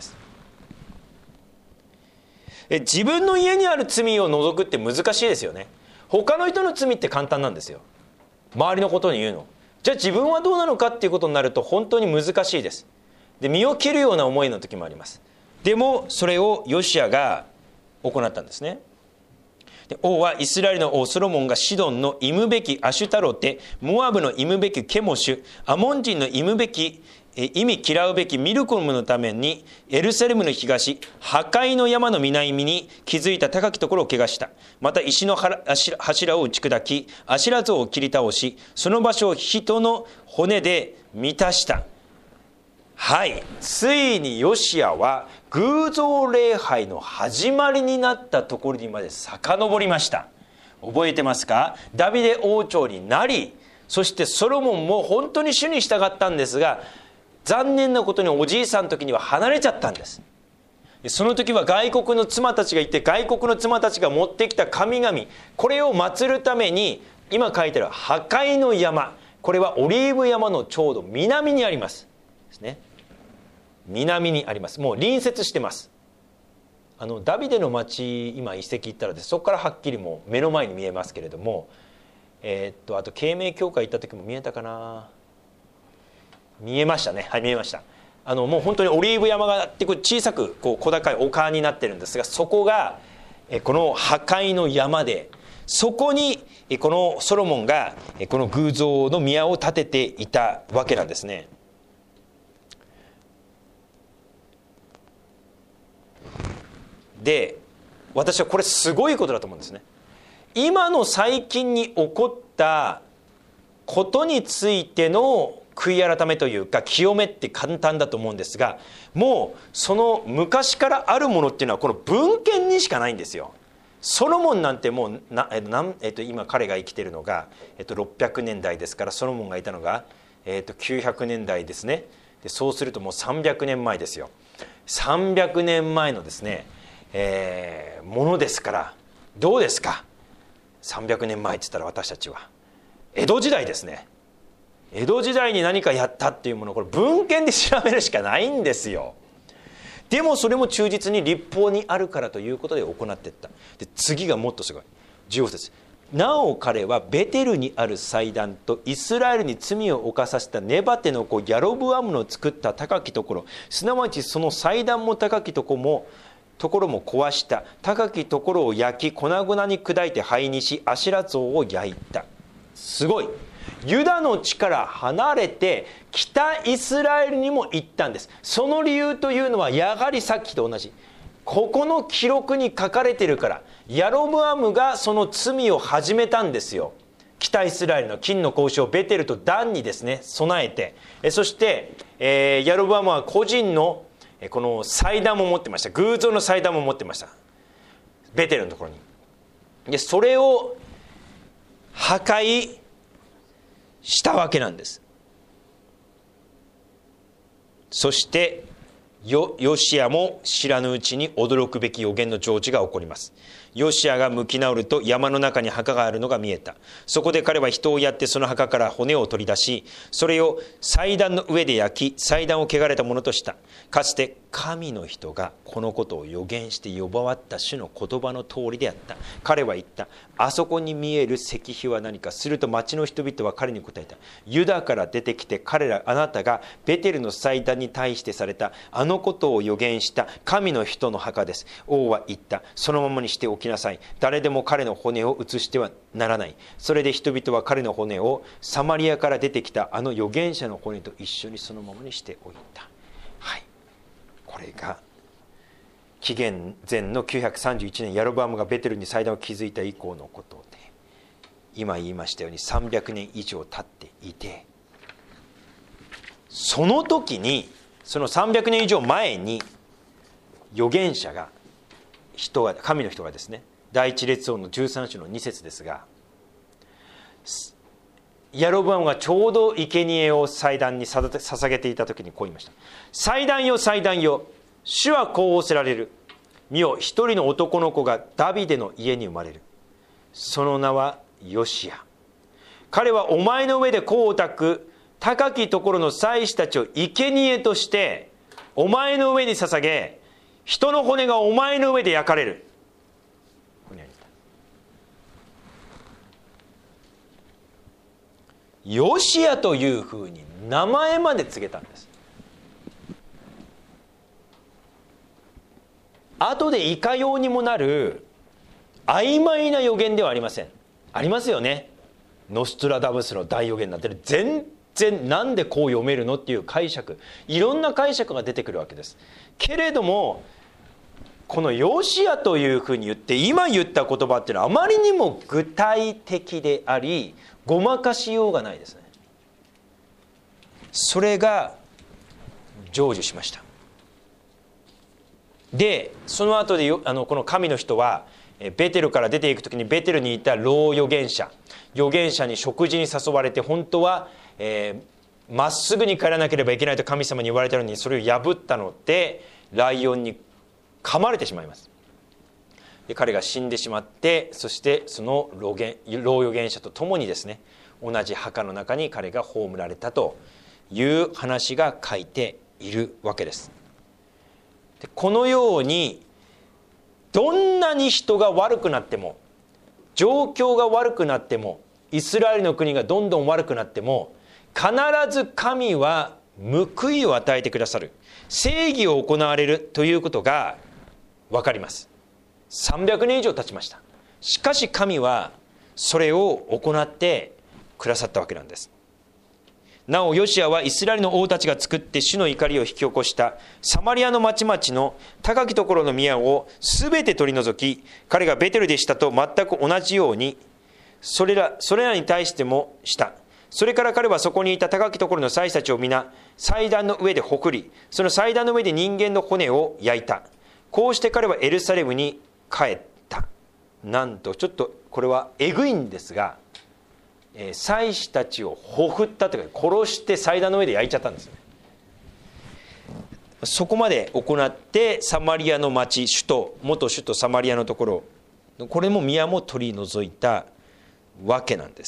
え自分の家にある罪を除くって難しいですよね。他の人の罪って簡単なんですよ、周りのことに言うの。じゃあ自分はどうなのかっていうことになると本当に難しいです。で身を切るような思いの時もあります。でもそれをヨシアが行ったんですね。 で王はイスラエルの王ソロモンがシドンの忌むべきアシュタロテ、モアブの忌むべきケモシュ、アモン人の忌むべき意味嫌うべきミルコムのためにエルサレムの東破壊の山の南に築いた高きところを汚した。また石の柱を打ち砕き、アシラ像を切り倒し、その場所を人の骨で満たした。はい、ついにヨシアは偶像礼拝の始まりになったところにまで遡りました。覚えてますか？ダビデ王朝になり、そしてソロモンも本当に主に従ったんですが、残念なことにおじいさんの時には離れちゃったんです。その時は外国の妻たちがいて、外国の妻たちが持ってきた神々、これを祀るために今書いてある破壊の山、これはオリーブ山のちょうど南にありますですね。南にあります。もう隣接してます。あのダビデの町、今遺跡行ったらです、そこからはっきりもう目の前に見えますけれども、えー、っとあと慶明教会行った時も見えたかな、見えましたね。はい、見えました。あのもう本当にオリーブ山があって小さくこう小高い丘になってるんですが、そこがこの破壊の山で、そこにこのソロモンがこの偶像の宮を建てていたわけなんですね。で、私はこれすごいことだと思うんですね。今の最近に起こったことについての悔い改めというか清めって簡単だと思うんですが、もうその昔からあるものっていうのはこの文献にしかないんですよ。ソロモンなんてもうなな、えっと、今彼が生きてるのが、えっと、ろっぴゃくねんだいですから、ソロモンがいたのが、えっと、きゅうひゃくねんだいですね。でそうするともうさんびゃくねんまえですよ。さんびゃくねんまえのですね、えー、ものですから、どうですか。さんびゃくねんまえって言ったら私たちは江戸時代ですね。江戸時代に何かやったっていうもの、これ文献で調べるしかないんですよ。でもそれも忠実に律法にあるからということで行っていった。で次がもっとすごいじゅうご節。なお彼はベテルにある祭壇とイスラエルに罪を犯させたネバテの子ヤロブアムの作った高きところ、すなわちその祭壇も高きところもところも壊した。高きところを焼き粉々に砕いて灰にし、アシラ像を焼いた。すごい。ユダの地から離れて北イスラエルにも行ったんです。その理由というのはやはりさっきと同じ、ここの記録に書かれているから。ヤロブアムがその罪を始めたんですよ。北イスラエルの金の格子をベテルとダンにですね備えて、えそして、えー、ヤロブアムは個人のこの祭壇も持ってました。偶像の祭壇も持ってました、ベテルのところに。でそれを破壊したわけなんです。そしてヨヨシアも知らぬうちに驚くべき予言の成就が起こります。ヨシアが向き直ると山の中に墓があるのが見えた。そこで彼は人をやってその墓から骨を取り出し、それを祭壇の上で焼き、祭壇を汚れたものとした。かつて神の人がこのことを予言して呼ばわった主の言葉の通りであった。彼は言った。あそこに見える石碑は何か。すると町の人々は彼に答えた。ユダから出てきて彼らあなたがベテルの祭壇に対してされたあのことを予言した神の人の墓です。王は言った。そのままにしておきなさい。誰でも彼の骨を移してはならない。それで人々は彼の骨をサマリアから出てきたあの預言者の骨と一緒にそのままにしておいた。はい、これが紀元前のきゅうひゃくさんじゅういちねんヤロブアムがベテルに祭壇を築いた以降のことで、今言いましたようにさんびゃくねん以上経っていて、その時にそのさんびゃくねん以上前に預言者が人が神の人がですね、第一列王のじゅうさん章のに節ですが、ヤロブアムがちょうど生贄を祭壇に捧げていた時にこう言いました。祭壇よ祭壇よ、主はこう仰せられる。見よ、一人の男の子がダビデの家に生まれる。その名はヨシア。彼はお前の上で甲をたく高きところの祭司たちを生贄としてお前の上に捧げ、人の骨がお前の上で焼かれる。ヨシアというふうに名前まで告げたんです。後でいかようにもなる曖昧な予言ではありません。ありますよね。ノストラダムスの大予言なんて全然なんでこう読めるのっていう解釈、いろんな解釈が出てくるわけです。けれどもこのヨシアというふうに言って今言った言葉っていうのはあまりにも具体的でありごまかしようがないですね。それが成就しました。でその後でよあのこの神の人はベテルから出ていくときにベテルにいた老預言者預言者に食事に誘われて本当はえー、まっすぐに帰らなければいけないと神様に言われたのにそれを破ったのでライオンに噛まれてしまいます。で彼が死んでしまってそしてその老預言者と共にですね同じ墓の中に彼が葬られたという話が書いているわけです。でこのようにどんなに人が悪くなっても状況が悪くなってもイスラエルの国がどんどん悪くなっても必ず神は報いを与えてくださる、正義を行われるということが分かります。さんびゃくねん以上経ちました。しかし神はそれを行ってくださったわけなんです。なおヨシアはイスラエルの王たちが作って主の怒りを引き起こしたサマリアの町々の高きところの宮をすべて取り除き、彼がベテルでしたと全く同じようにそれらそれらに対してもした。それから彼はそこにいた高きところの祭司たちを皆祭壇の上でほくり、その祭壇の上で人間の骨を焼いた。こうして彼はエルサレムに帰った。なんとちょっとこれはえぐいんですが、えー、祭司たちをほふったというか殺して祭壇の上で焼いちゃったんですね。そこまで行ってサマリアの町、首都元首都サマリアのところ、これも宮も取り除いたわけなんです。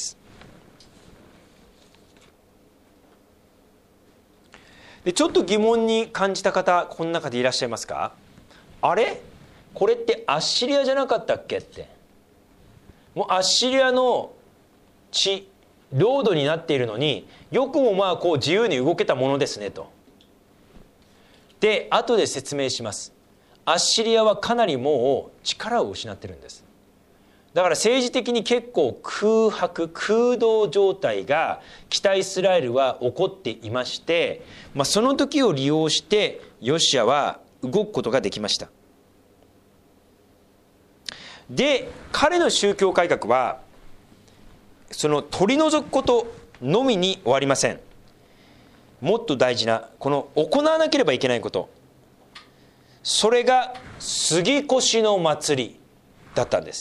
でちょっと疑問に感じた方この中でいらっしゃいますか？あれこれってアッシリアじゃなかったっけって。もうアッシリアの地領土になっているのによくもまあこう自由に動けたものですねと。で後で説明します。アッシリアはかなりもう力を失ってるんです。だから政治的に結構空白空洞状態が北イスラエルは起こっていまして、まあ、その時を利用してヨシアは動くことができました。で彼の宗教改革はその取り除くことのみに終わりません。もっと大事なこの行わなければいけないこと、それが杉越の祭りだったんです。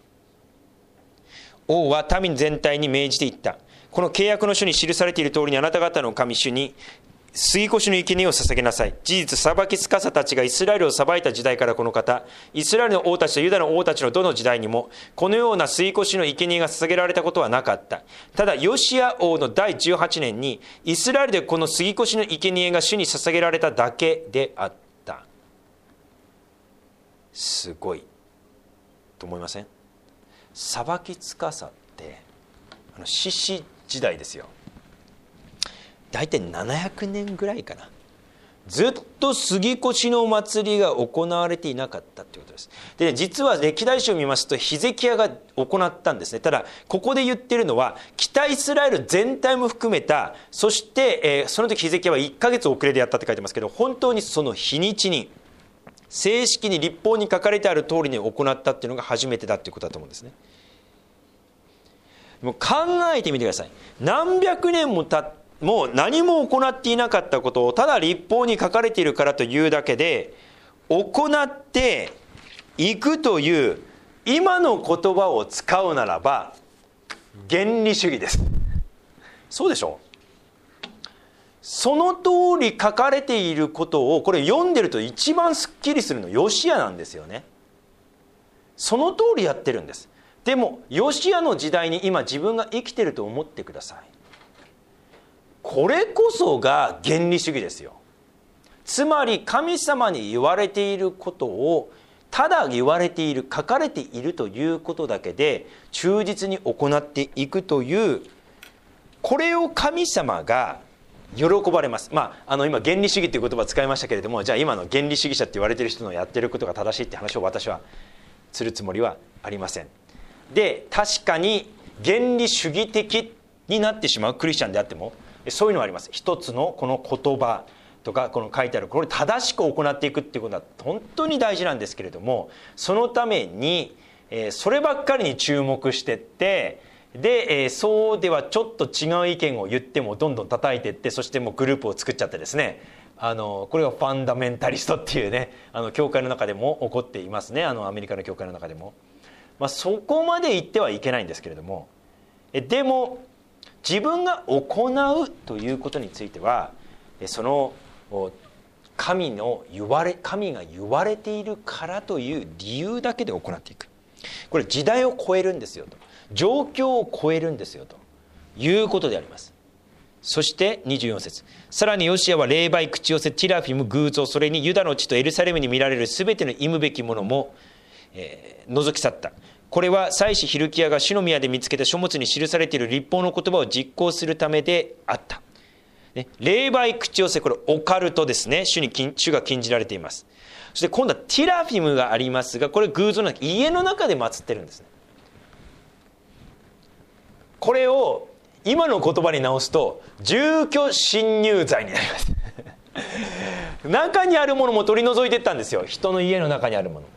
王は民全体に命じていった。この契約の書に記されている通りにあなた方の神主に杉越の生贄を捧げなさい。事実裁き司たちがイスラエルを裁いた時代からこの方、イスラエルの王たちとユダの王たちのどの時代にもこのような杉越の生贄が捧げられたことはなかった。ただヨシア王のだいじゅうはちねんにイスラエルでこの杉越の生贄が主に捧げられただけであった。すごいと思いません？裁き司ってあの獅子時代ですよ。大体ななひゃくねんぐらいかな。ずっと杉越の祭りが行われていなかったということです。で実は歴代史を見ますとヒゼキヤが行ったんですね。ただここで言ってるのは北イスラエル全体も含めた、そして、えー、その時ヒゼキヤはいっかげつ遅れでやったって書いてますけど、本当にその日にちに正式に律法に書かれてある通りに行ったっていうのが初めてだっていうことだと思うんですね。もう考えてみてください。何百年もたもう何も行っていなかったことをただ律法に書かれているからというだけで行っていくという今の言葉を使うならば原理主義です。そうでしょ？その通り書かれていることをこれ読んでると一番すっきりするのヨシアなんですよね。その通りやってるんです。でもヨシアの時代に今自分が生きてると思ってください。これこそが原理主義ですよ。つまり神様に言われていることをただ言われている書かれているということだけで忠実に行っていくという、これを神様が喜ばれます。まあ、あの今原理主義という言葉を使いましたけれども、じゃあ今の原理主義者って言われている人のやってることが正しいって話を私はするつもりはありません。で、確かに原理主義的になってしまうクリスチャンであってもそういうのはあります。一つのこの言葉とかこの書いてあるこれ正しく行っていくっていうことは本当に大事なんですけれども、そのためにそればっかりに注目してってでそうではちょっと違う意見を言ってもどんどん叩いていって、そしてもうグループを作っちゃってですね、あのこれがファンダメンタリストっていうね、あの教会の中でも起こっていますね。あのアメリカの教会の中でも、まあ、そこまで言ってはいけないんですけれども、でも自分が行うということについてはその神の言われ神が言われているからという理由だけで行っていく。これ時代を超えるんですよと、状況を超えるんですよということであります。そしてにじゅうよん節、さらにヨシアは霊媒、口寄せ、ティラフィム、偶像、それにユダの地とエルサレムに見られるすべての忌むべきものも、えー、除き去った。これは祭司ヒルキヤが主の宮で見つけた書物に記されている律法の言葉を実行するためであった。ね、霊媒、口寄せ、これオカルトですね。主に主が禁じられています。そして今度はティラフィムがありますが、これ偶像の中、家の中で祀ってるんですね。これを今の言葉に直すと住居侵入罪になります中にあるものも取り除いていったんですよ。人の家の中にあるもの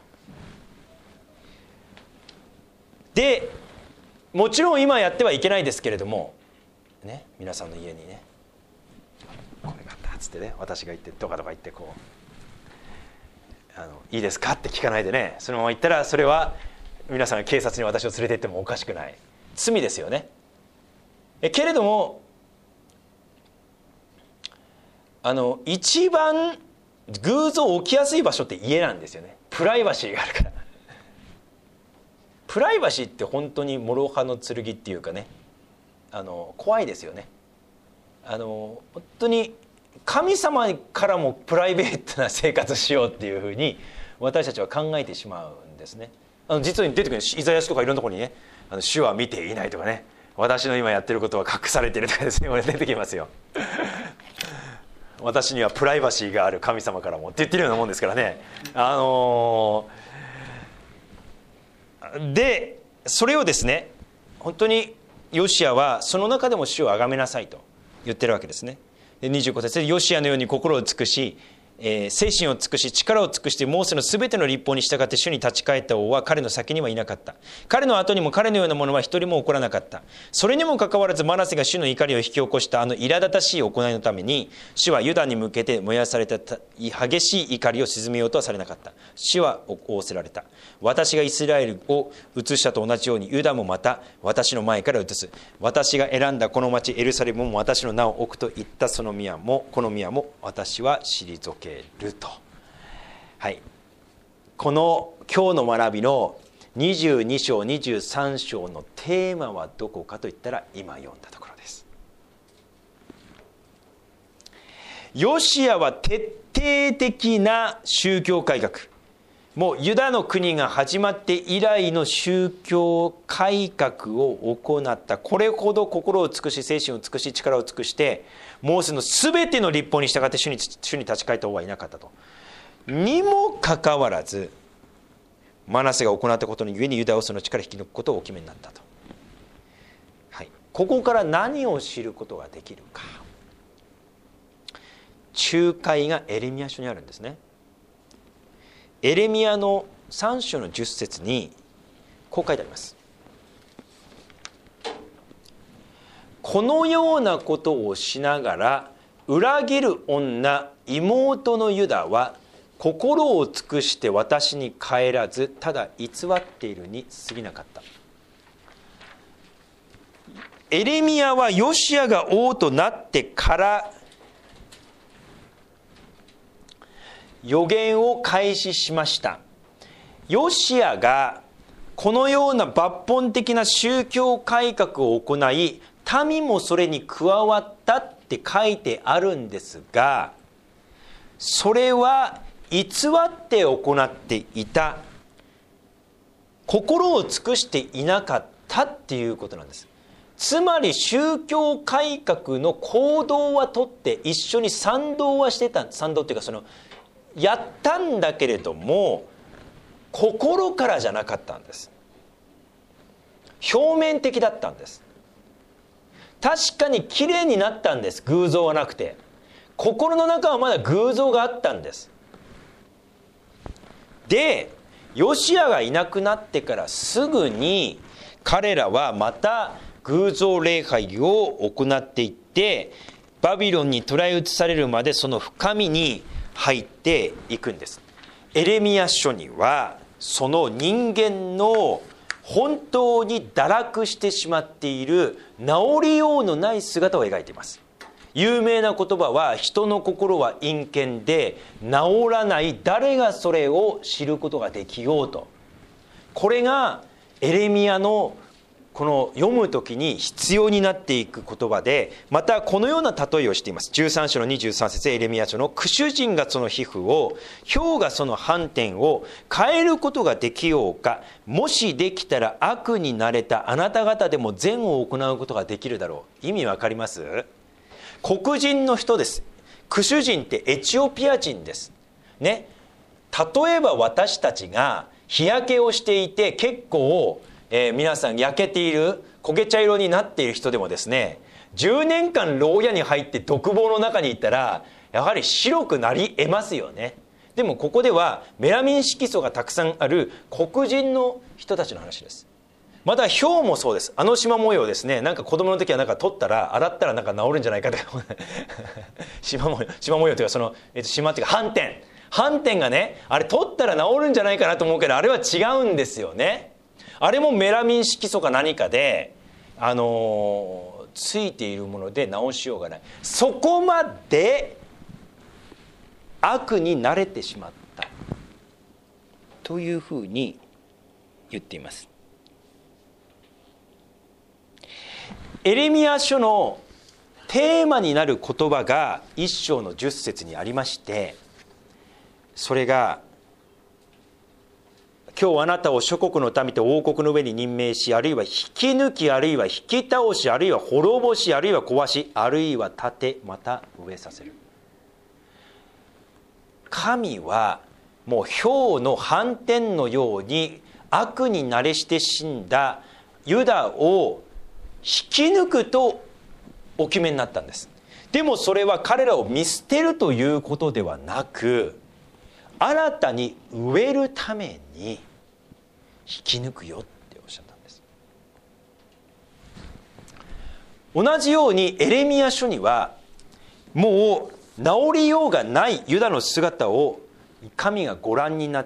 で、もちろん今やってはいけないですけれどもね、皆さんの家にねこれがあったっつってね、私が行ってドカドカ行ってこうあのいいですかって聞かないでね、そのまま行ったらそれは皆さんが警察に私を連れて行ってもおかしくない罪ですよね。えけれどもあの一番偶像起きやすい場所って家なんですよね。プライバシーがあるからプライバシーって本当に諸刃の剣っていうかね、あの怖いですよね。あの本当に神様からもプライベートな生活しようっていうふうに私たちは考えてしまうんですね。あの実に出てくるイザヤ書とかいろんなところにね、あの主は見ていないとかね、私の今やってることは隠されているとかですね、出てきますよ私にはプライバシーがある神様からもって言ってるようなもんですからね。あのー、でそれをですね、本当にヨシアはその中でも主をあがめなさいと言ってるわけですね。でにじゅうご節でヨシアのように心を尽くし、えー、精神を尽くし力を尽くしてモーセのすべての律法に従って主に立ち返った王は彼の先にはいなかった。彼の後にも彼のようなものは一人も起こらなかった。それにもかかわらずマナセが主の怒りを引き起こしたあの苛立たしい行いのために主はユダに向けて燃やされた激しい怒りを鎮めようとはされなかった。主は仰せられた。私がイスラエルを移したと同じようにユダもまた私の前から移す。私が選んだこの町エルサレムも私の名を置くと言ったその宮もこの宮も私は退けると。はい、この今日の学びのにじゅうに章にじゅうさん章のテーマはどこかといったら今読んだところです。ヨシアは徹底的な宗教改革、もうユダの国が始まって以来の宗教改革を行った。これほど心を尽くし精神を尽くし力を尽くしてモーセのすべての律法に従って主に、主に立ち返った王はいなかったと。にもかかわらずマナセが行ったことのゆえにユダをその地から引き抜くことをお決めになったと。はい、ここから何を知ることができるか。仲介がエレミヤ書にあるんですね。エレミヤのさん章のじゅっ節にこう書いてあります。このようなことをしながら裏切る女妹のユダは心を尽くして私に帰らずただ偽っているに過ぎなかった。エレミヤはヨシアが王となってから預言を開始しました。ヨシアがこのような抜本的な宗教改革を行い民もそれに加わったって書いてあるんですが、それは偽って行っていた、心を尽くしていなかったっていうことなんです。つまり宗教改革の行動はとって一緒に賛同はしてた、賛同っていうかそのやったんだけれども心からじゃなかったんです。表面的だったんです。確かにきれいになったんです。偶像はなくて、心の中はまだ偶像があったんです。で、ヨシアがいなくなってからすぐに彼らはまた偶像礼拝を行っていって、バビロンに捕らえ移されるまでその深みに入っていくんです。エレミヤ書にはその人間の本当に堕落してしまっている治りようのない姿を描いています。有名な言葉は、人の心は陰険で治らない、誰がそれを知ることができようと。これがエレミヤのこの読むときに必要になっていく言葉で、またこのような例えをしています。じゅうさん章のにじゅうさん節、エレミヤ書の、苦主人がその皮膚を、雹がその斑点を変えることができようか。もしできたら悪に慣れたあなた方でも善を行うことができるだろう。意味わかります？黒人の人です。苦主人ってエチオピア人ですね。例えば私たちが日焼けをしていて、結構えー、皆さん焼けている、焦げ茶色になっている人でもですね、じゅうねんかん牢屋に入って独房の中にいたらやはり白くなり得ますよね。でもここではメラミン色素がたくさんある黒人の人たちの話です。また雹もそうです。あの縞模様ですね、なんか子供の時はなんか取ったら洗ったらなんか治るんじゃないかとか縞模様縞模様というか、その、えっと、縞っていうか斑点斑点がね、あれ取ったら治るんじゃないかなと思うけど、あれは違うんですよね。あれもメラミン色素か何かで、あのー、ついているもので治しようがない。そこまで悪に慣れてしまったというふうに言っています。エレミヤ書のテーマになる言葉が一章の十節にありまして、それが、今日あなたを諸国の民と王国の上に任命し、あるいは引き抜き、あるいは引き倒し、あるいは滅ぼし、あるいは壊し、あるいは建て、また植えさせる。神はもう雹の斑点のように悪に慣れして死んだユダを引き抜くとお決めになったんです。でもそれは彼らを見捨てるということではなく、新たに植えるために引き抜くよっておっしゃったんです。同じようにエレミヤ書には、もう治りようがないユダの姿を神がご覧になって、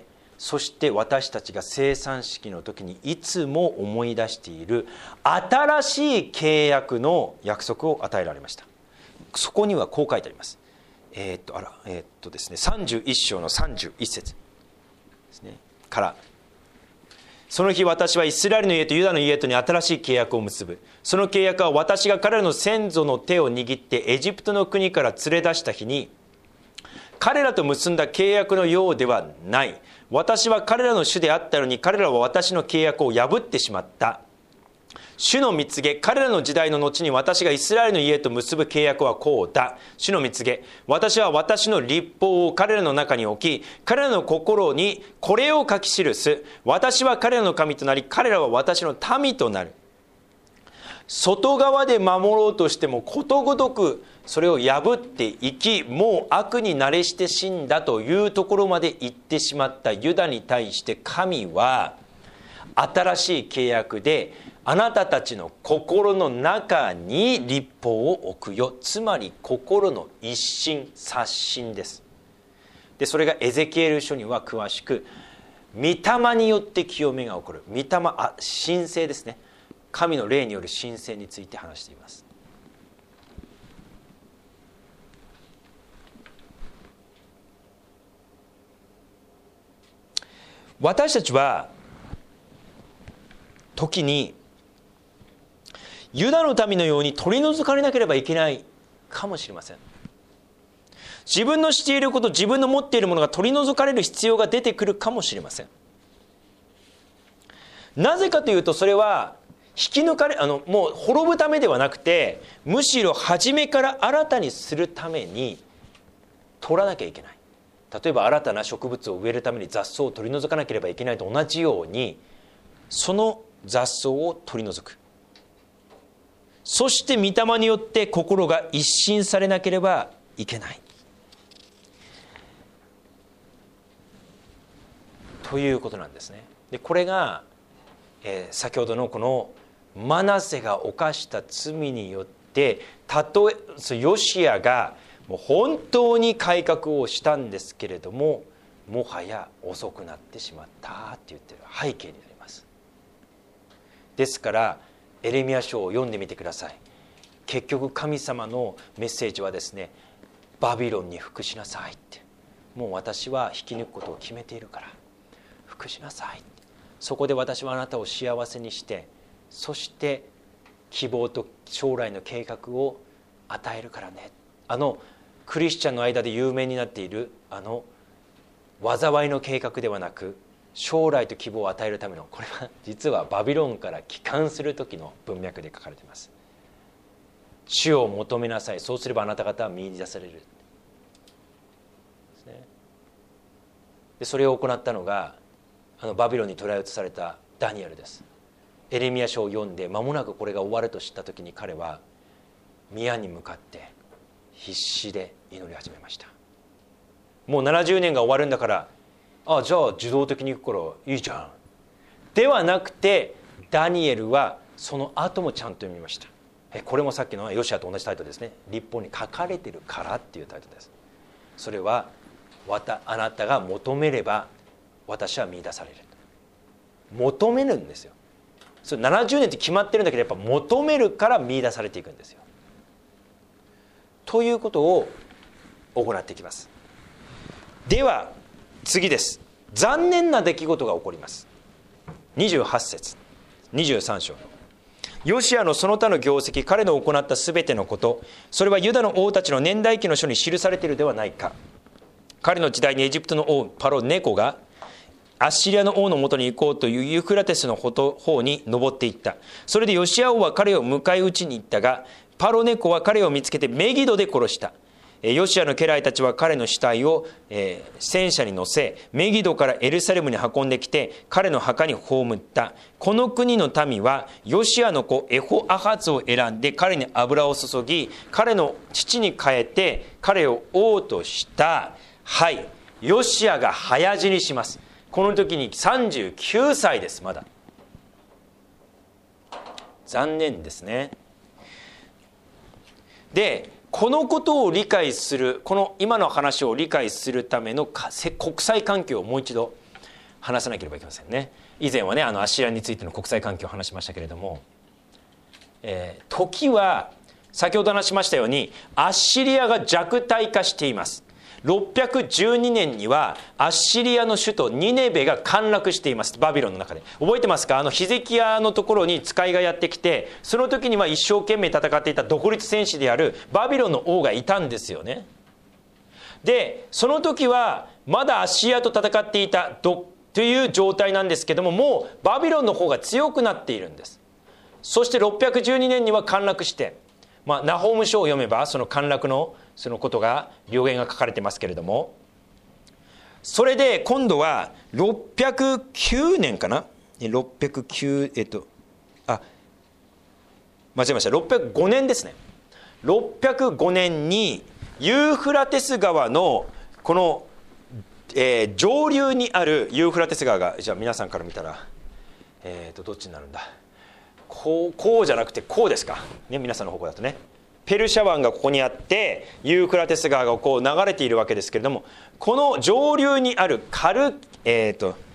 そして私たちが生産式の時にいつも思い出している新しい契約の約束を与えられました。そこにはこう書いてあります。えー、っとあらえー、っとですねさんじゅういっ章のさんじゅういち節ですねから、その日私はイスラエルの家とユダの家とに新しい契約を結ぶ。その契約は私が彼らの先祖の手を握ってエジプトの国から連れ出した日に彼らと結んだ契約のようではない。私は彼らの主であったのに、彼らは私の契約を破ってしまった。主の蜜げ、彼らの時代の後に私がイスラエルの家と結ぶ契約はこうだ。主の蜜げ、私は私の律法を彼らの中に置き、彼らの心にこれを書き記す。私は彼らの神となり、彼らは私の民となる。外側で守ろうとしてもことごとくそれを破っていき、もう悪に慣れして死んだというところまで行ってしまったユダに対して、神は新しい契約であなたたちの心の中に律法を置くよ。つまり心の一心刷新です。でそれがエゼキエル書には詳しく、御霊によって清めが起こる。御霊、あ、神聖ですね。神の霊による神聖について話しています。私たちは時にユダの民のように取り除かれなければいけないかもしれません。自分のしていること、自分の持っているものが取り除かれる必要が出てくるかもしれません。なぜかというと、それは引き抜かれあのもう滅ぶためではなくて、むしろ初めから新たにするために取らなきゃいけない。 例えば新たな植物を植えるために雑草を取り除かなければいけないと同じように、その雑草を取り除く。そして御霊によって心が一新されなければいけない。ということなんですね。でこれが、えー、先ほどのこのマナセが犯した罪によって、たとえヨシアがもう本当に改革をしたんですけれども、もはや遅くなってしまったって言ってる背景になります。ですからエレミヤ書を読んでみてください。結局神様のメッセージはですね、バビロンに服しなさいって、もう私は引き抜くことを決めているから服しなさい、そこで私はあなたを幸せにして、そして希望と将来の計画を与えるからね。あのクリスチャンの間で有名になっているあの災いの計画ではなく、将来と希望を与えるための、これは実はバビロンから帰還する時の文脈で書かれています。主を求めなさい、そうすればあなた方は見出されるですね。でそれを行ったのがあのバビロンに捕らえ移されたダニエルです。エレミヤ書を読んで間もなくこれが終わると知った時に、彼は宮に向かって必死で祈り始めました。もうななじゅうねんが終わるんだから、あじゃあ自動的に行くからいいじゃんではなくて、ダニエルはその後もちゃんと読みました。えこれもさっきのヨシアと同じタイトルですね。律法に書かれてるからっていうタイトルです。それはわたあなたが求めれば私は見出される。求めるんですよ。それななじゅうねんって決まってるんだけど、やっぱ求めるから見出されていくんですよ。ということを行っていきます。では次です。残念な出来事が起こります。にじゅうはち節にじゅうさん章。ヨシアのその他の業績、彼の行ったすべてのこと、それはユダの王たちの年代記の書に記されているではないか。彼の時代にエジプトの王パロネコがアッシリアの王のもとに行こうというユーフラテスの方に登っていった。それでヨシア王は彼を迎え撃ちに行ったが、パロネコは彼を見つけてメギドで殺した。ヨシアの家来たちは彼の死体を、えー、戦車に乗せ、メギドからエルサレムに運んできて彼の墓に葬った。この国の民はヨシアの子エホアハツを選んで彼に油を注ぎ、彼の父に変えて彼を王とした。はい、ヨシアが早死にします。この時にさんじゅうきゅうさいです。まだ残念ですね。でこのことを理解する、この今の話を理解するための国際環境をもう一度話さなければいけませんね。以前はね、あのアッシリアについての国際環境を話しましたけれども、えー、時は先ほど話しましたようにアッシリアが弱体化しています。ろっぴゃくじゅうにねんにはアッシリアの首都ニネベが陥落しています。バビロンの中で覚えてますか？あのヒゼキヤのところに使いがやってきて、その時には一生懸命戦っていた独立戦士であるバビロンの王がいたんですよね。でその時はまだアッシリアと戦っていたという状態なんですけども、もうバビロンの方が強くなっているんです。そしてろっぴゃくじゅうにねんには陥落して、まあ、ナホーム書を読めばその陥落のそのことが予言が書かれてますけれども、それで今度はろっぴゃくきゅうねんかな、ろっぴゃくきゅうえっとあ間違えました、ろっぴゃくごねんですね。ろっぴゃくごねんにユーフラテス川のこの、えー、上流にあるユーフラテス川が、じゃあ皆さんから見たら、えー、とどっちになるんだ、こう、こうじゃなくてこうですか、ね、皆さんの方向だとね、ペルシャ湾がここにあってユーフラテス川がこう流れているわけですけれども、この上流にあるカル、えー、と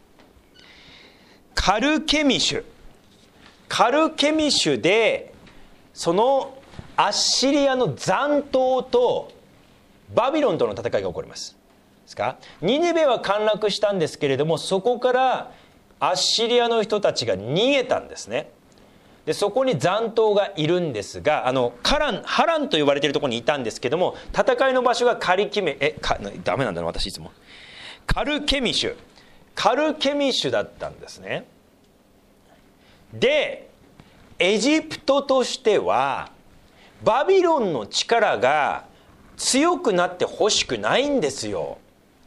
カルケミシュカルケミシュで、そのアッシリアの残党とバビロンとの戦いが起こりますですか。ニネベは陥落したんですけれども、そこからアッシリアの人たちが逃げたんですね。でそこに残党がいるんですが、あのカランハランと呼ばれているところにいたんですけども、戦いの場所がカリキメえかダメなんだな私いつもカルケミシュカルケミシュだったんですね。でエジプトとしてはバビロンの力が強くなってほしくないんですよ。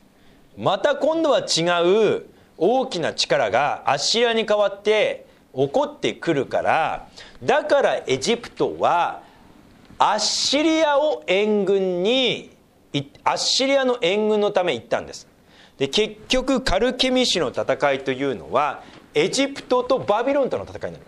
また今度は違う大きな力がアッシリアに代わって起こってくるから、だからエジプトはアッシリアを援軍にアッシリアの援軍のため行ったんです。で結局カルケミシの戦いというのはエジプトとバビロンとの戦いになります。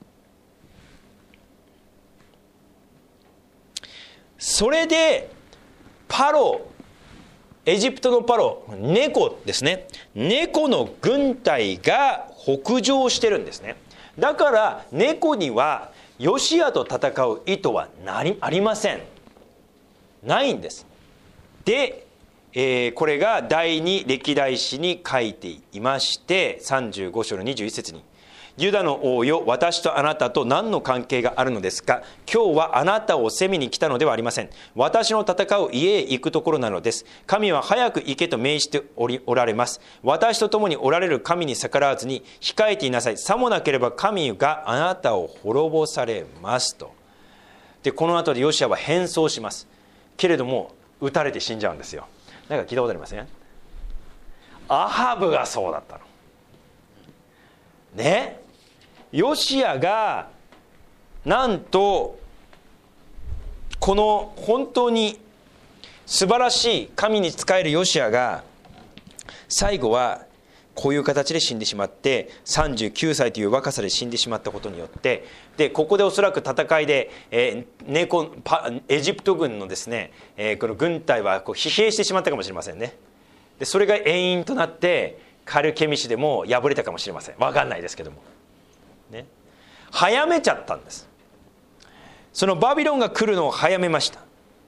それでパロ、エジプトのパロ、猫ですね、猫の軍隊が北上してるんですね。だから猫にはヨシアと戦う意図はなりありません。ないんです。で、えー、これが第二歴代史に書いていまして、さんじゅうご章のにじゅういち節に、ユダの王よ、私とあなたと何の関係があるのですか。今日はあなたを責めに来たのではありません。私の戦う家へ行くところなのです。神は早く行けと命じておりおられます。私と共におられる神に逆らわずに控えていなさい。さもなければ神があなたを滅ぼされますと。でこの後でヨシアは変装しますけれども、撃たれて死んじゃうんですよ。なんか聞いたことありません？アハブがそうだったのね。ヨシアがなんとこの本当に素晴らしい神に仕えるヨシアが最後はこういう形で死んでしまって、さんじゅうきゅうさいという若さで死んでしまったことによって、でここでおそらく戦いで、えー、ネコパエジプト軍のですね、えー、この軍隊はこう疲弊してしまったかもしれませんね。でそれが遠因となってカルケミシでも敗れたかもしれません。分かんないですけどもね、早めちゃったんです。そのバビロンが来るのを早めました。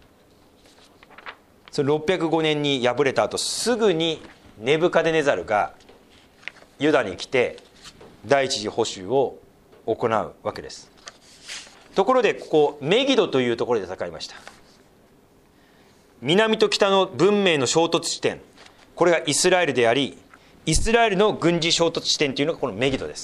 そのろっぴゃくごねんに敗れた後、すぐにネブカデネザルがユダに来て第一次捕囚を行うわけです。ところでここメギドというところで戦いました。南と北の文明の衝突地点、これがイスラエルであり、イスラエルの軍事衝突地点というのがこのメギドです。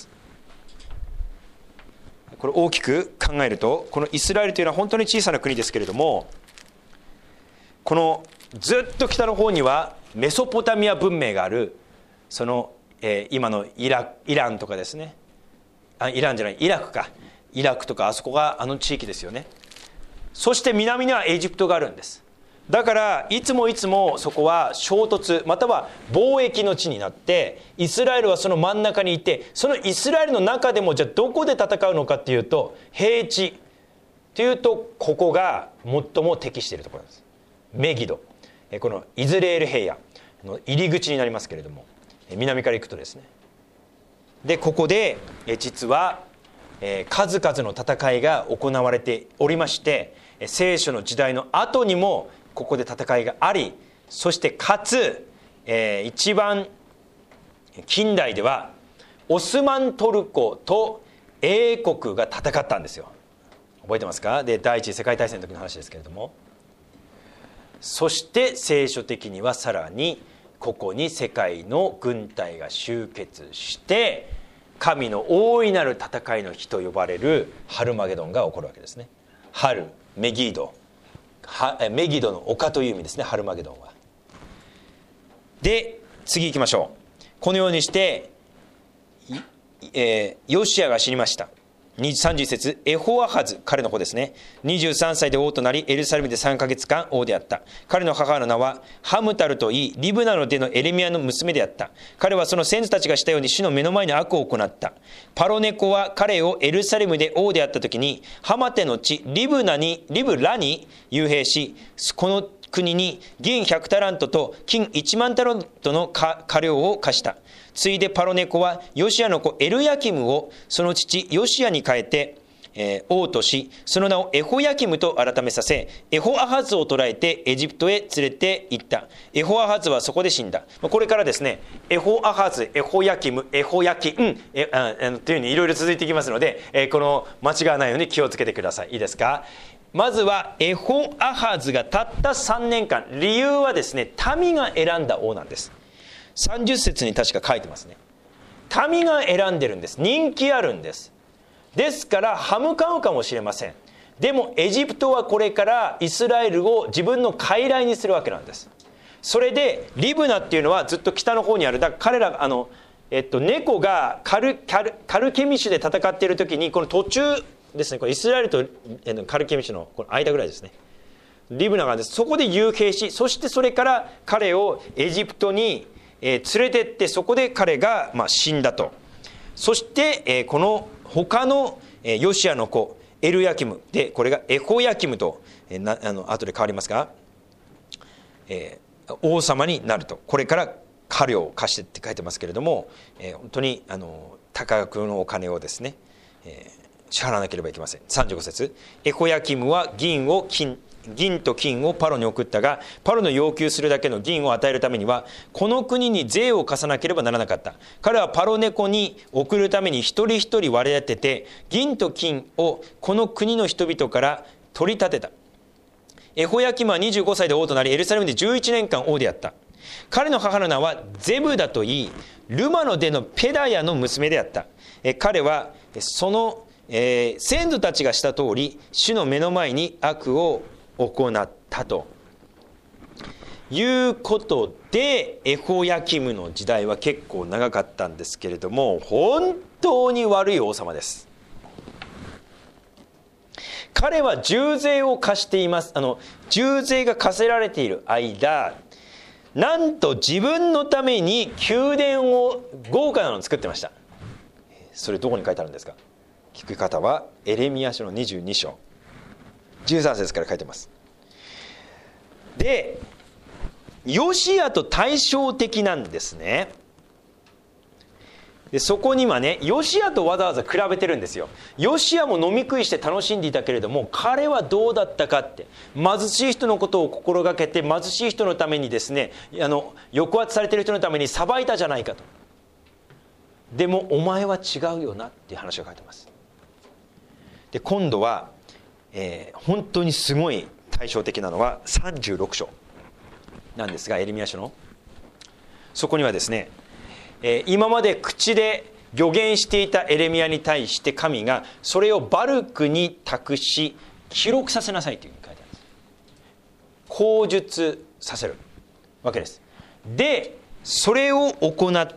これ大きく考えると、このイスラエルというのは本当に小さな国ですけれども、このずっと北の方にはメソポタミア文明がある、その、えー、今のイラ、イランとかですね、あイランじゃないイラクか、イラクとかあそこがあの地域ですよね。そして南にはエジプトがあるんです。だからいつもいつもそこは衝突または貿易の地になって、イスラエルはその真ん中にいて、そのイスラエルの中でもじゃあどこで戦うのかっていうと、平地というとここが最も適しているところです。メギド、このイズレール平野の入り口になりますけれども、南から行くとですね、でここで実は数々の戦いが行われておりまして、聖書の時代の後にもここで戦いがあり、そしてかつ、えー、一番近代ではオスマントルコと英国が戦ったんですよ。覚えてますか？で第一次世界大戦の時の話ですけれども、そして聖書的にはさらにここに世界の軍隊が集結して神の大いなる戦いの日と呼ばれるハルマゲドンが起こるわけですね。ハル、メギド、メギドの丘という意味ですね、ハルマゲドンは。で次行きましょう。このようにして、えー、ヨシアが死にました。さんじゅういち節、エホアハズ、彼の子ですね、にじゅうさんさいで王となり、エルサレムでさんかげつかん王であった。彼の母の名はハムタルといい、リブナの出のエレミアの娘であった。彼はその先祖たちがしたように主の目の前に悪を行った。パロネコは彼をエルサレムで王であった時に、ハマテの地リブナにリブラに幽閉し、この国に銀ひゃくタラントと金いちまんタラントの過料を課した。ついでパロネコはヨシアの子エルヤキムをその父ヨシアに変えて、えー、王とし、その名をエホヤキムと改めさせ、エホアハズを捕らえてエジプトへ連れて行った。エホアハズはそこで死んだ。これからですね、エホアハズ、エホヤキム、エホヤキン、えああというふうにいろいろ続いていきますので、えー、この間違わないように気をつけてください。いいですか？まずはエホアハズがたったさんねんかん、理由はですね、民が選んだ王なんです。さんじゅっ節に確か書いてますね。民が選んでるんです。人気あるんです。ですから歯向かうかもしれません。でもエジプトはこれからイスラエルを自分の傀儡にするわけなんです。 それでリブナっていうのはずっと北の方にある。だから彼らあの、えっと、猫がカルカルカルケミシュで戦っている時にこの途中ですね、これイスラエルとカルケミシュのこの間ぐらいですね、リブナがです。そこで幽閉し、そしてそれから彼をエジプトに、えー、連れてって、そこで彼が、まあ、死んだと。そして、えー、この他の、えー、ヨシアの子エルヤキムで、これがエホヤキムと、えー、なあの後で変わりますが、えー、王様になると。これから家領を貸してって書いてますけれども、えー、本当にあの多額のお金をですね、えー、支払わなければいけません。さんじゅうご節、エホヤキムは銀を金銀と金をパロに送ったが、パロの要求するだけの銀を与えるためにはこの国に税を課さなければならなかった。彼はパロネコに送るために一人一人割り当てて、銀と金をこの国の人々から取り立てた。エホヤキムはにじゅうごさいで王となり、エルサレムでじゅういちねんかん王であった。彼の母の名はゼブダといい、ルマの出のペダヤの娘であった。え彼はその、えー、先祖たちがした通り、主の目の前に悪を行ったということで、エホヤキムの時代は結構長かったんですけれども、本当に悪い王様です。彼は重税を課しています。あの重税が課せられている間、なんと自分のために宮殿を豪華なのを作ってました。それどこに書いてあるんですか。聞く方はエレミヤ書のにじゅうに章じゅうさん節から書いてます。で、ヨシアと対照的なんですね。でそこにはね、ヨシアとわざわざ比べてるんですよ。ヨシアも飲み食いして楽しんでいたけれども、彼はどうだったかって、貧しい人のことを心がけて、貧しい人のためにですね、あの抑圧されている人のために裁いたじゃないかと。でもお前は違うよなっていう話が書いてます。で今度は、えー、本当にすごい対照的なのはさんじゅうろく章なんですが、エレミヤ書のそこにはですね、えー、今まで口で預言していたエレミヤに対して神がそれをバルクに託し記録させなさいというふうに書いてあるんです。口述させるわけです。でそれを行って、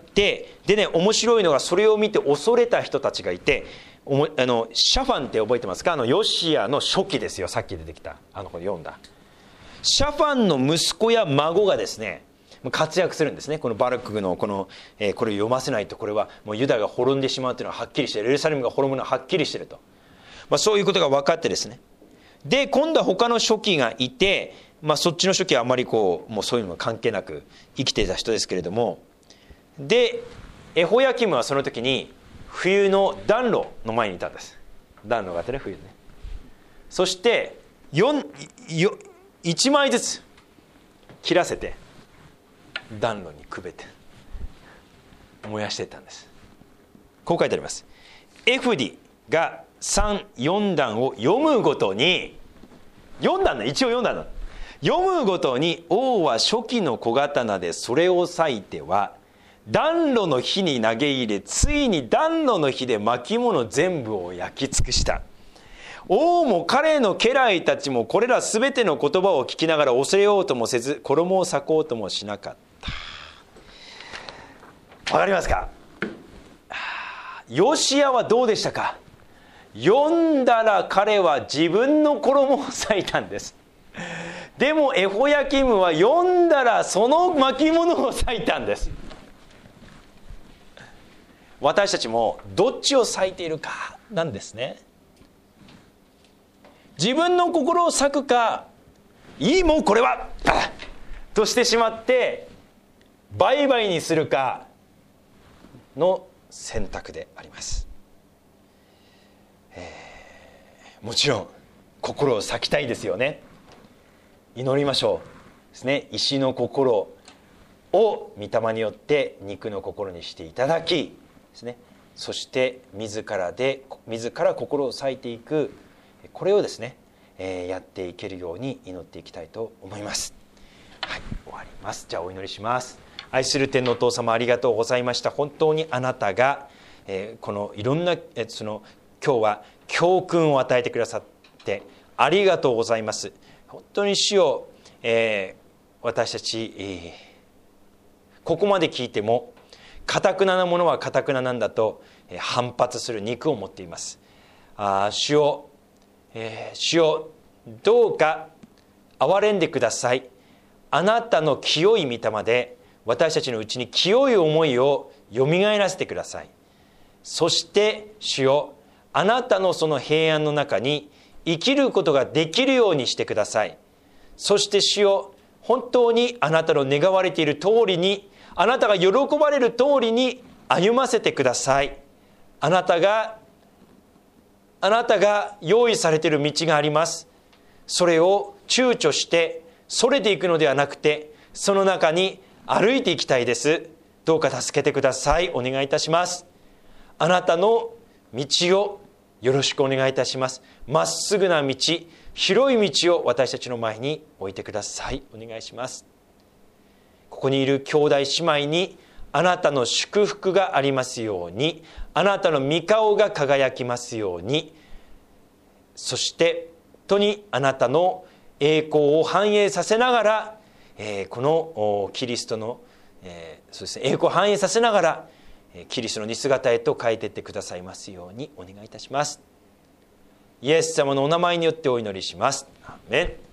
でね、面白いのが、それを見て恐れた人たちがいて、おもあのシャファンって覚えてますか。あのヨシアの初期ですよ。さっき出てきたあの子読んだシャファンの息子や孫がですね活躍するんですね。このバルクのこの、えー、これを読ませないと、これはもうユダが滅んでしまうというのははっきりしている、エルサレムが滅ぶのははっきりしていると、まあ、そういうことが分かってですね、で今度は他の書記がいて、まあ、そっちの書記はあんまりこうもうそういうのが関係なく生きていた人ですけれども、でエホヤキムはその時に冬の暖炉の前にいたんです。暖炉があってね、冬ね。そしていちまいずつ切らせて暖炉にくべて燃やしていったんです。こう書いてあります。エフディがさん、よん段を読むごとに、よん段だ、一応よん段だ、読むごとに王は初期の小刀でそれを裂いては暖炉の火に投げ入れ、ついに暖炉の火で巻物全部を焼き尽くした。王も彼の家来たちもこれらすべての言葉を聞きながら恐れようともせず、衣を裂こうともしなかった。わかりますか。ヨシアはどうでしたか。読んだら彼は自分の衣を裂いたんです。でもエホヤキムは読んだらその巻物を裂いたんです。私たちもどっちを裂いているかなんですね。自分の心を裂くか、いいもうこれはあとしてしまって売買にするかの選択であります。えー、もちろん心を裂きたいですよね。祈りましょうですね。石の心を御霊によって肉の心にしていただきですね、そして自らで自ら心を裂いていく、これをですね、えー、やっていけるように祈っていきたいと思います。はい、終わります。じゃあお祈りします。愛する天のお父様、ありがとうございました。本当にあなたが、えー、このいろんな、えー、その今日は教訓を与えてくださってありがとうございます。本当に主よ、え私たち、えー、ここまで聞いても堅くななものは堅くななんだと反発する肉を持っています。あ主よ、えー、主よどうか憐れんでください。あなたの清い御霊で私たちのうちに清い思いをよみがえらせてください。そして主よ、あなたのその平安の中に生きることができるようにしてください。そして主よ、本当にあなたの願われている通りに、あなたが喜ばれる通りに歩ませてください。あなたがあなたが用意されている道があります。それを躊躇してそれていくのではなくて、その中に歩いていきたいです。どうか助けてください。お願いいたします。あなたの道をよろしくお願いいたします。まっすぐな道、広い道を私たちの前に置いてください。お願いします。ここにいる兄弟姉妹にあなたの祝福がありますように、あなたの御顔が輝きますように、そして本当にあなたの栄光を反映させながら、えー、このキリストの、えーそうですね、栄光を反映させながらキリストの似姿へと変えていってくださいますようにお願いいたします。イエス様のお名前によってお祈りします。アーメン。